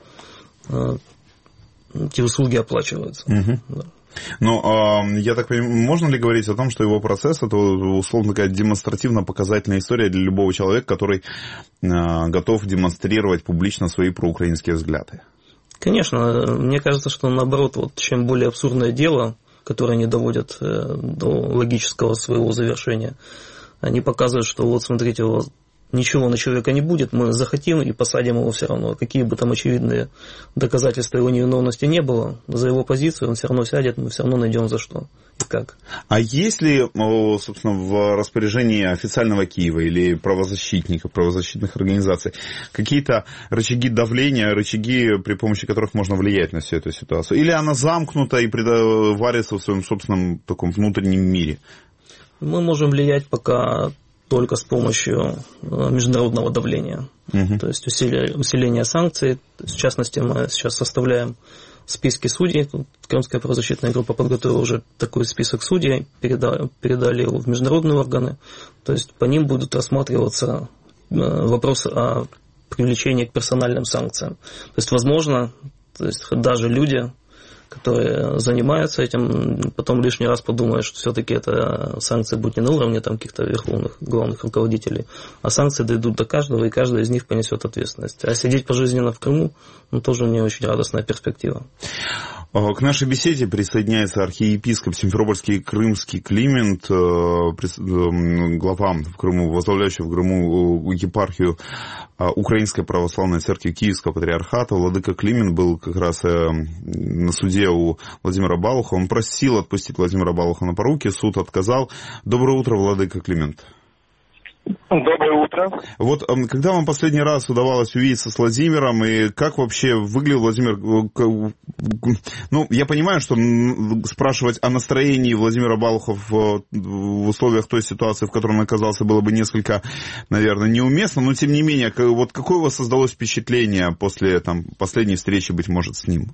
эти услуги оплачиваются. Да. Но, я так понимаю, можно ли говорить о том, что его процесс – это, условно говоря, демонстративно-показательная история для любого человека, который готов демонстрировать публично свои проукраинские взгляды? Конечно. Мне кажется, что, наоборот, вот, чем более абсурдное дело, которое не доводят до логического своего завершения, они показывают, что вот, смотрите, ничего на человека не будет, мы захотим и посадим его все равно. Какие бы там очевидные доказательства его невиновности не было, за его позицию он все равно сядет, мы все равно найдем за что и как. А есть ли, собственно, в распоряжении официального Киева или правозащитников, правозащитных организаций какие-то рычаги давления, рычаги, при помощи которых можно влиять на всю эту ситуацию? Или она замкнута и варится в своем собственном таком внутреннем мире? Мы можем влиять пока только с помощью международного давления. То есть усиление санкций. В частности, мы сейчас составляем списки судей. Крымская правозащитная группа подготовила уже такой список судей, передали его в международные органы. То есть по ним будут рассматриваться вопросы о привлечении к персональным санкциям. То есть, возможно, даже люди, которые занимаются этим, потом лишний раз подумают, что все-таки это санкции будут не на уровне там каких-то верховных, главных руководителей, а санкции дойдут до каждого, и каждый из них понесет ответственность. А сидеть пожизненно в Крыму, тоже не очень радостная перспектива. К нашей беседе присоединяется архиепископ Симферопольский и Крымский Климент, глава в Крыму, возглавляющий в Крыму епархию Украинской Православной Церкви Киевского Патриархата. Владыка Климент был как раз на суде у Владимира Балуха. Он просил отпустить Владимира Балуха на поруки, суд отказал. Доброе утро, Владыка Климент. Доброе утро. Вот когда вам последний раз удавалось увидеться с Владимиром, и как вообще выглядел Владимир? Я понимаю, что спрашивать о настроении Владимира Балуха в условиях той ситуации, в которой он оказался, было бы несколько, наверное, неуместно, но тем не менее, вот какое у вас создалось впечатление после последней встречи, быть может, с ним?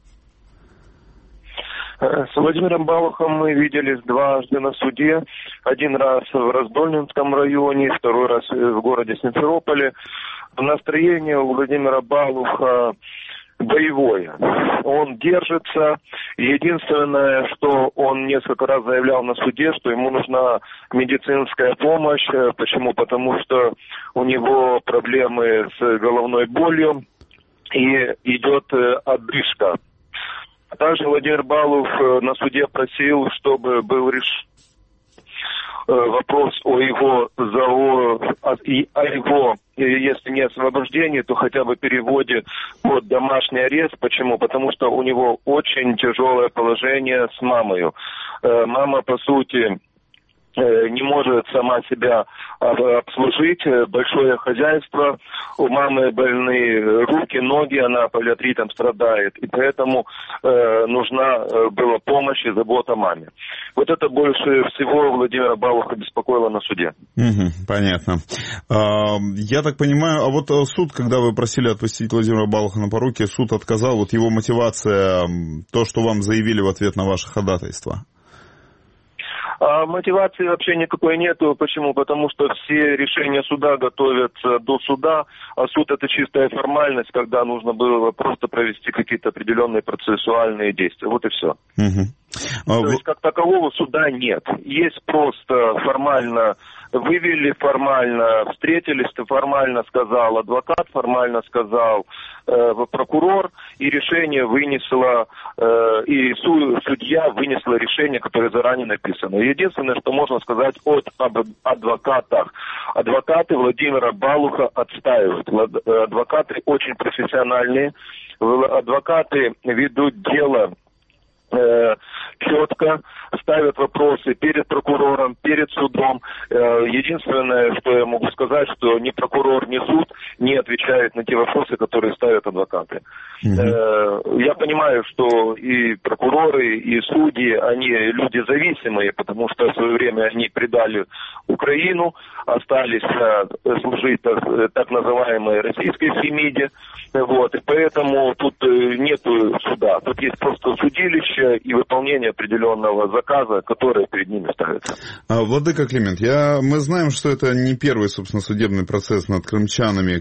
С Владимиром Балухом мы виделись дважды на суде. Один раз в Раздольнинском районе, второй раз в городе Симферополе. Настроение у Владимира Балуха боевое. Он держится. Единственное, что он несколько раз заявлял на суде, что ему нужна медицинская помощь. Почему? Потому что у него проблемы с головной болью и идет одышка. Также Владимир Балух на суде просил, чтобы был решен вопрос о его, если не освобождении, то хотя бы переводе под домашний арест. Почему? Потому что у него очень тяжелое положение с мамой. Мама, по сути, не может сама себя обслужить, большое хозяйство, у мамы больные руки, ноги, она полиартритом страдает, и поэтому нужна была помощь и забота о маме. Вот это больше всего Владимира Балуха беспокоило на суде. Понятно. Я так понимаю, а вот суд, когда вы просили отпустить Владимира Балуха на поруки, суд отказал, вот его мотивация, то, что вам заявили в ответ на ваше ходатайство? А мотивации вообще никакой нету. Почему? Потому что все решения суда готовятся до суда, а суд это чистая формальность, когда нужно было просто провести какие-то определенные процессуальные действия. Вот и все. То есть как такового суда нет. Есть просто формально вывели, формально встретились, формально сказал адвокат, формально сказал прокурор, и решение вынесла, и судья вынесла решение, которое заранее написано. Единственное, что можно сказать об адвокатах. Адвокаты Владимира Балуха отстаивают. Адвокаты очень профессиональные. Адвокаты ведут дело четко, ставят вопросы перед прокурором, перед судом. Единственное, что я могу сказать, что ни прокурор, ни суд не отвечают на те вопросы, которые ставят адвокаты. Я понимаю, что и прокуроры, и судьи, они люди зависимые, потому что в свое время они предали Украину, остались служить так называемой российской Фемиде. Вот, и поэтому тут нету суда. Тут есть просто судилище и выполнение определенного заказа, которое перед ними ставится. Владыка Климент, мы знаем, что это не первый, собственно, судебный процесс над крымчанами,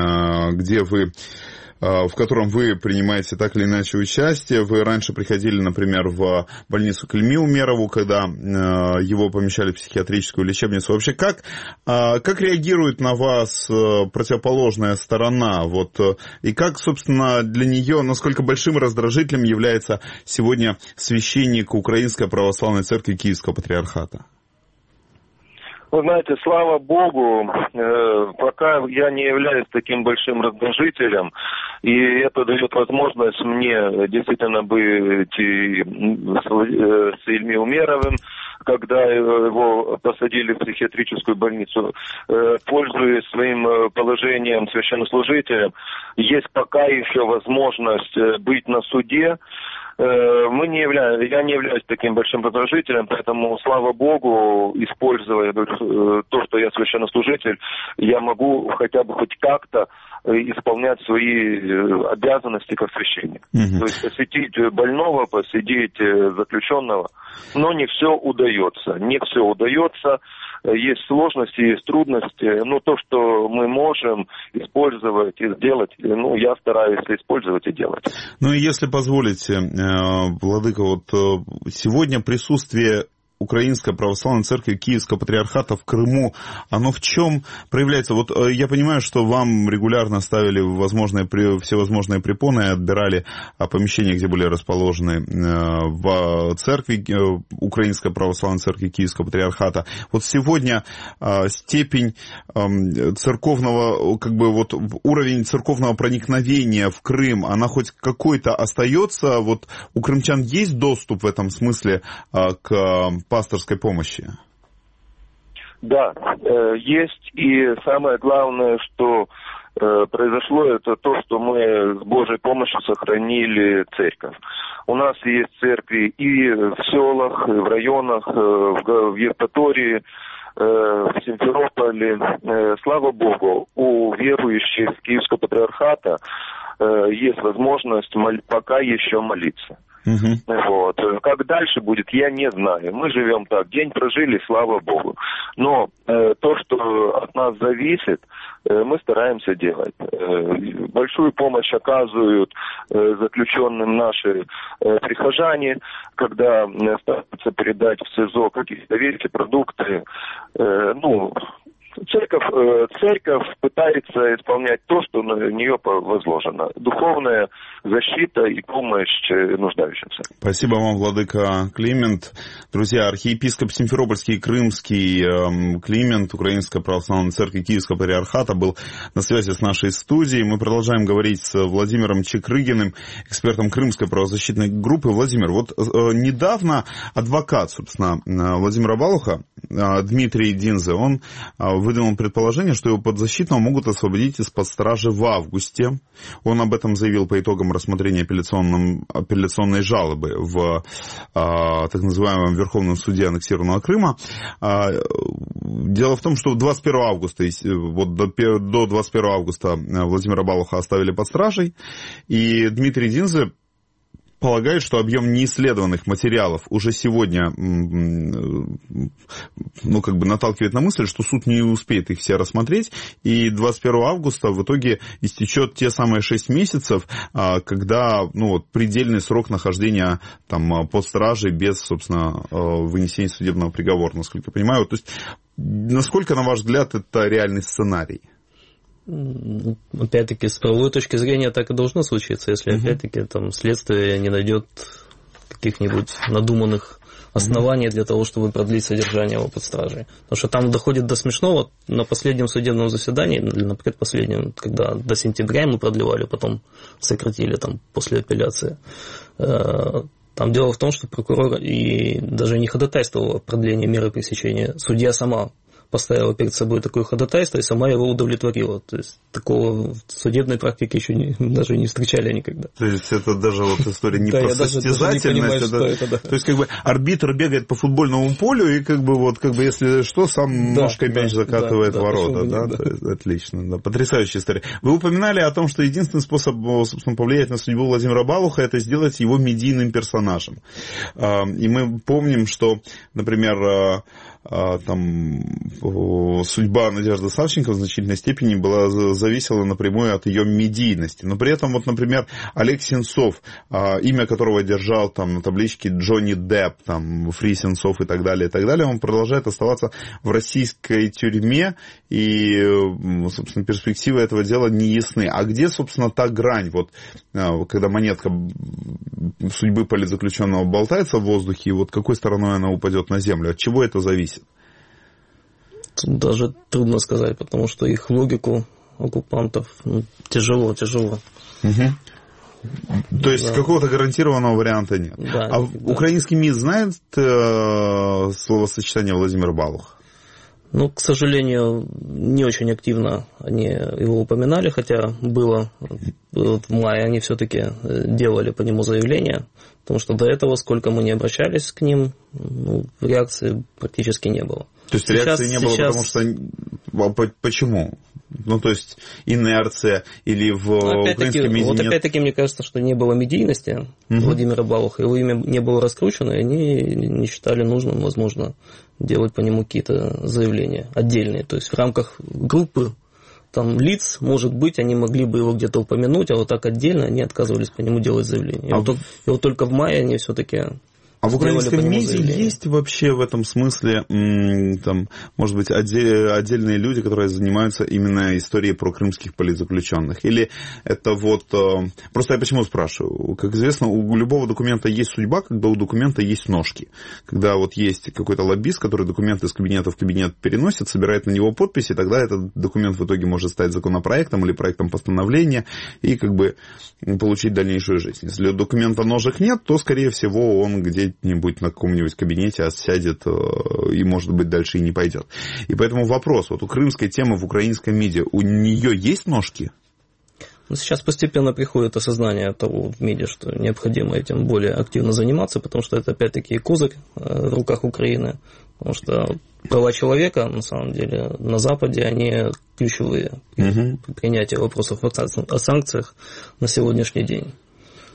в котором вы принимаете так или иначе участие. Вы раньше приходили, например, в больницу к Ильме Умерову, когда его помещали в психиатрическую лечебницу. Вообще, как реагирует на вас противоположная сторона? И как, собственно, для нее, насколько большим раздражителем является сегодня священник Украинской Православной Церкви Киевского Патриархата? Вы знаете, слава Богу, пока я не являюсь таким большим раздражителем, и это дает возможность мне действительно быть с Ильмой Умеровым, когда его посадили в психиатрическую больницу, пользуясь своим положением священнослужителем, есть пока еще возможность быть на суде. Я не являюсь таким большим раздражителем, поэтому, слава Богу, используя то, что я священнослужитель, я могу хотя бы хоть как-то исполнять свои обязанности как священник. То есть посетить больного, посетить заключенного, но не все удается. Не все удается. Есть сложности, есть трудности, но то, что мы можем использовать и сделать, я стараюсь использовать и делать. Ну и если позволите, Владыка, сегодня присутствие Украинской Православной Церкви Киевского Патриархата в Крыму, оно в чем проявляется? Я понимаю, что вам регулярно ставили всевозможные препоны и отбирали помещения, где были расположены в церкви Украинской Православной Церкви Киевского Патриархата. Сегодня степень церковного, уровень церковного проникновения в Крым, она хоть какой-то остается? У крымчан есть доступ в этом смысле к пасторской помощи? Да, есть, и самое главное, что произошло, это то, что мы с Божьей помощью сохранили церковь. У нас есть церкви и в селах, и в районах, в Евпатории, в Симферополе. Слава Богу, у верующих Киевского Патриархата есть возможность пока еще молиться. Как дальше будет, я не знаю. Мы живем так, день прожили, слава Богу. Но то, что от нас зависит, мы стараемся делать. Большую помощь оказывают заключенным наши прихожане, когда стараются передать в СИЗО какие-то вещи, продукты. Церковь пытается исполнять то, что на нее возложено. Духовная защита и помощь нуждающимся. Спасибо вам, владыка Климент. Друзья, архиепископ Симферопольский и Крымский Климент Украинской Православной Церкви Киевского Патриархата был на связи с нашей студией. Мы продолжаем говорить с Владимиром Чекрыгиным, экспертом Крымской правозащитной группы. Владимир, вот недавно адвокат, собственно, Владимира Балуха, Дмитрий Динзе, он выдвинул предположение, что его подзащитного могут освободить из-под стражи в августе. Он об этом заявил по итогам рассмотрения апелляционной жалобы в так называемом Верховном суде аннексированного Крыма. Дело в том, что 21 августа, вот до 21 августа Владимира Балуха оставили под стражей, и Дмитрий Динзе полагает, что объем неисследованных материалов уже сегодня наталкивает на мысль, что суд не успеет их все рассмотреть, и 21 августа в итоге истечет те самые 6 месяцев, когда предельный срок нахождения там под стражей без, собственно, вынесения судебного приговора, насколько я понимаю. То есть, насколько, на ваш взгляд, это реальный сценарий? Опять-таки, с правовой точки зрения так и должно случиться, если, опять-таки, там следствие не найдет каких-нибудь надуманных оснований для того, чтобы продлить содержание его под стражей. Потому что там доходит до смешного. На последнем судебном заседании, на предпоследнем, когда до сентября мы продлевали, потом сократили там, после апелляции, там дело в том, что прокурор и даже не ходатайствовал о продлении меры пресечения. Судья сама поставила перед собой такое ходатайство и сама его удовлетворила. То есть такого в судебной практике еще даже не встречали никогда. То есть это даже вот история не про состязательность. То есть арбитр бегает по футбольному полю и если что, сам ножкой мяч закатывает ворота. Отлично. Потрясающая история. Вы упоминали о том, что единственный способ, собственно, повлиять на судьбу Владимира Балуха — это сделать его медийным персонажем. И мы помним, что, например, судьба Надежды Савченко в значительной степени зависела напрямую от ее медийности. Но при этом, например, Олег Сенцов, имя которого держал там на табличке Джонни Депп, там, Фри Сенцов и так далее, он продолжает оставаться в российской тюрьме, и, собственно, перспективы этого дела не ясны. А где, собственно, та грань, когда монетка судьбы политзаключенного болтается в воздухе, и какой стороной она упадет на землю? От чего это зависит? Тут даже трудно сказать, потому что их логику оккупантов тяжело. То есть какого-то гарантированного варианта нет. Украинский МИД знает словосочетание Владимир Балух? К сожалению, не очень активно они его упоминали, хотя было в мае, они все-таки делали по нему заявление, потому что до этого, сколько мы не обращались к ним, реакции практически не было. То есть реакции не было, потому что... Почему? То есть инерция или в украинском МИДе нет? Опять-таки, мне кажется, что не было медийности Владимира Балуха, его имя не было раскручено, и они не считали нужным, возможно, делать по нему какие-то заявления отдельные. То есть в рамках группы там лиц, может быть, они могли бы его где-то упомянуть, а вот так отдельно они отказывались по нему делать заявление. И вот только в мае они все-таки... А в украинском МИДе есть вообще в этом смысле, может быть, отдельные люди, которые занимаются именно историей про крымских политзаключенных? Или это Просто я почему спрашиваю? Как известно, у любого документа есть судьба, когда у документа есть ножки. Когда есть какой-то лоббист, который документ из кабинета в кабинет переносит, собирает на него подписи, тогда этот документ в итоге может стать законопроектом или проектом постановления и получить дальнейшую жизнь. Если у документа ножек нет, то, скорее всего, он где-нибудь на каком-нибудь кабинете отсядет и, может быть, дальше и не пойдет. И поэтому вопрос, у крымской темы в украинском МИДе, у нее есть ножки? Сейчас постепенно приходит осознание того в МИДе, что необходимо этим более активно заниматься, потому что это, опять-таки, козырь в руках Украины. Потому что права человека, на самом деле, на Западе, они ключевые при принятии вопросов о санкциях на сегодняшний день.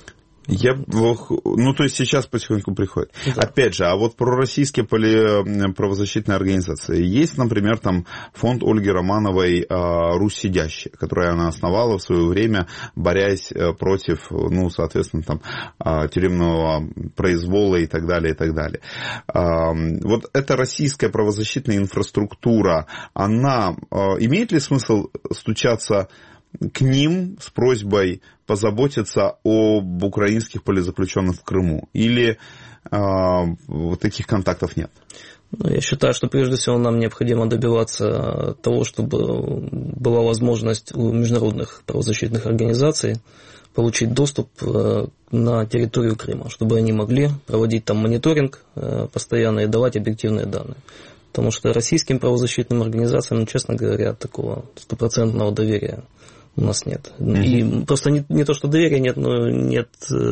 То есть сейчас потихоньку приходит. Да. Опять же, а вот пророссийские правозащитные организации. Есть, например, там фонд Ольги Романовой «Русь сидящая», который она основала в свое время, борясь против, соответственно, там, тюремного произвола и так далее, и так далее. Вот эта российская правозащитная инфраструктура, она имеет ли смысл стучаться к ним с просьбой позаботиться об украинских политзаключенных в Крыму? Или таких контактов нет? Я считаю, что прежде всего нам необходимо добиваться того, чтобы была возможность у международных правозащитных организаций получить доступ на территорию Крыма, чтобы они могли проводить там мониторинг постоянно и давать объективные данные. Потому что российским правозащитным организациям, честно говоря, такого стопроцентного доверия у нас нет. И просто не то, что доверия нет, но нет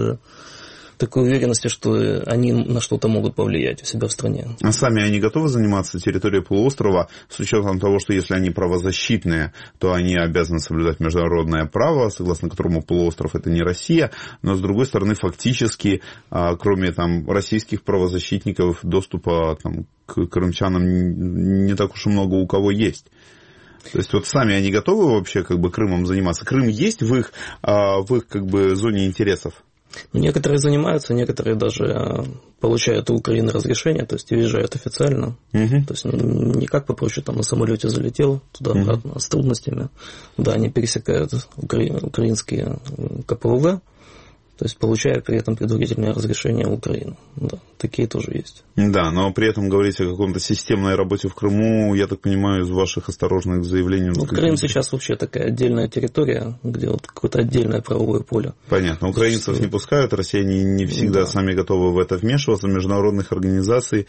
такой уверенности, что они на что-то могут повлиять у себя в стране. А сами они готовы заниматься территорией полуострова с учетом того, что если они правозащитные, то они обязаны соблюдать международное право, согласно которому полуостров это не Россия, но с другой стороны фактически, кроме там российских правозащитников, доступа там, к крымчанам не так уж и много у кого есть. То есть вот сами они готовы вообще как бы Крымом заниматься? Крым есть в их как бы зоне интересов? Некоторые занимаются, некоторые даже получают у Украины разрешение, то есть въезжают официально. То есть не как попроще, там на самолете залетел туда-обратно с трудностями. Да, они пересекают украинские КПВВ, то есть получая при этом предварительное разрешение в Украину. Да, такие тоже есть. Да, но при этом говорить о каком-то системной работе в Крыму, я так понимаю, из ваших осторожных заявлений... Крым сейчас вообще такая отдельная территория, где вот какое-то отдельное правовое поле. Понятно. Украинцев не пускают, россияне не всегда сами готовы в это вмешиваться. Международных организаций,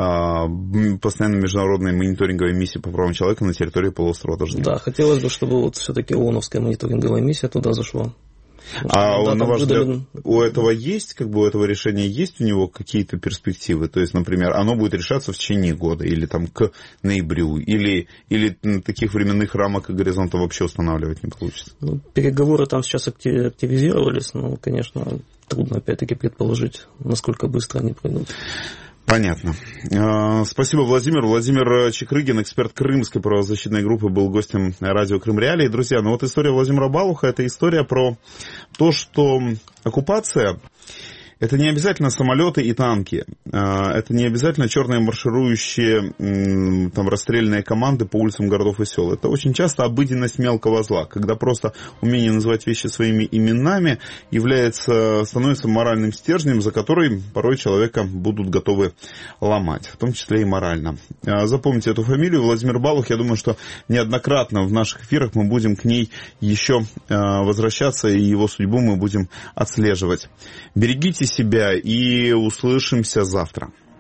постоянно международные мониторинговые миссии по правам человека на территории полуострова тоже нет. Да, хотелось бы, чтобы вот все-таки ООНовская мониторинговая миссия туда зашла. На ваш взгляд, у этого есть, как бы у этого решения есть у него какие-то перспективы? То есть, например, оно будет решаться в течение года, или там к ноябрю, или таких временных рамок и горизонта вообще устанавливать не получится? Переговоры там сейчас активизировались, но, конечно, трудно опять-таки предположить, насколько быстро они пройдут. Понятно. Спасибо, Владимир. Владимир Чекрыгин, эксперт крымской правозащитной группы, был гостем радио Крым Реалии. Друзья, история Владимира Балуха – это история про то, что оккупация – это не обязательно самолеты и танки, это не обязательно черные марширующие там расстрельные команды по улицам городов и сел. Это очень часто обыденность мелкого зла, когда просто умение называть вещи своими именами становится моральным стержнем, за который порой человека будут готовы ломать, в том числе и морально. Запомните эту фамилию, Владимир Балух. Я думаю, что неоднократно в наших эфирах мы будем к ней еще возвращаться, и его судьбу мы будем отслеживать. Берегите себя и услышимся завтра.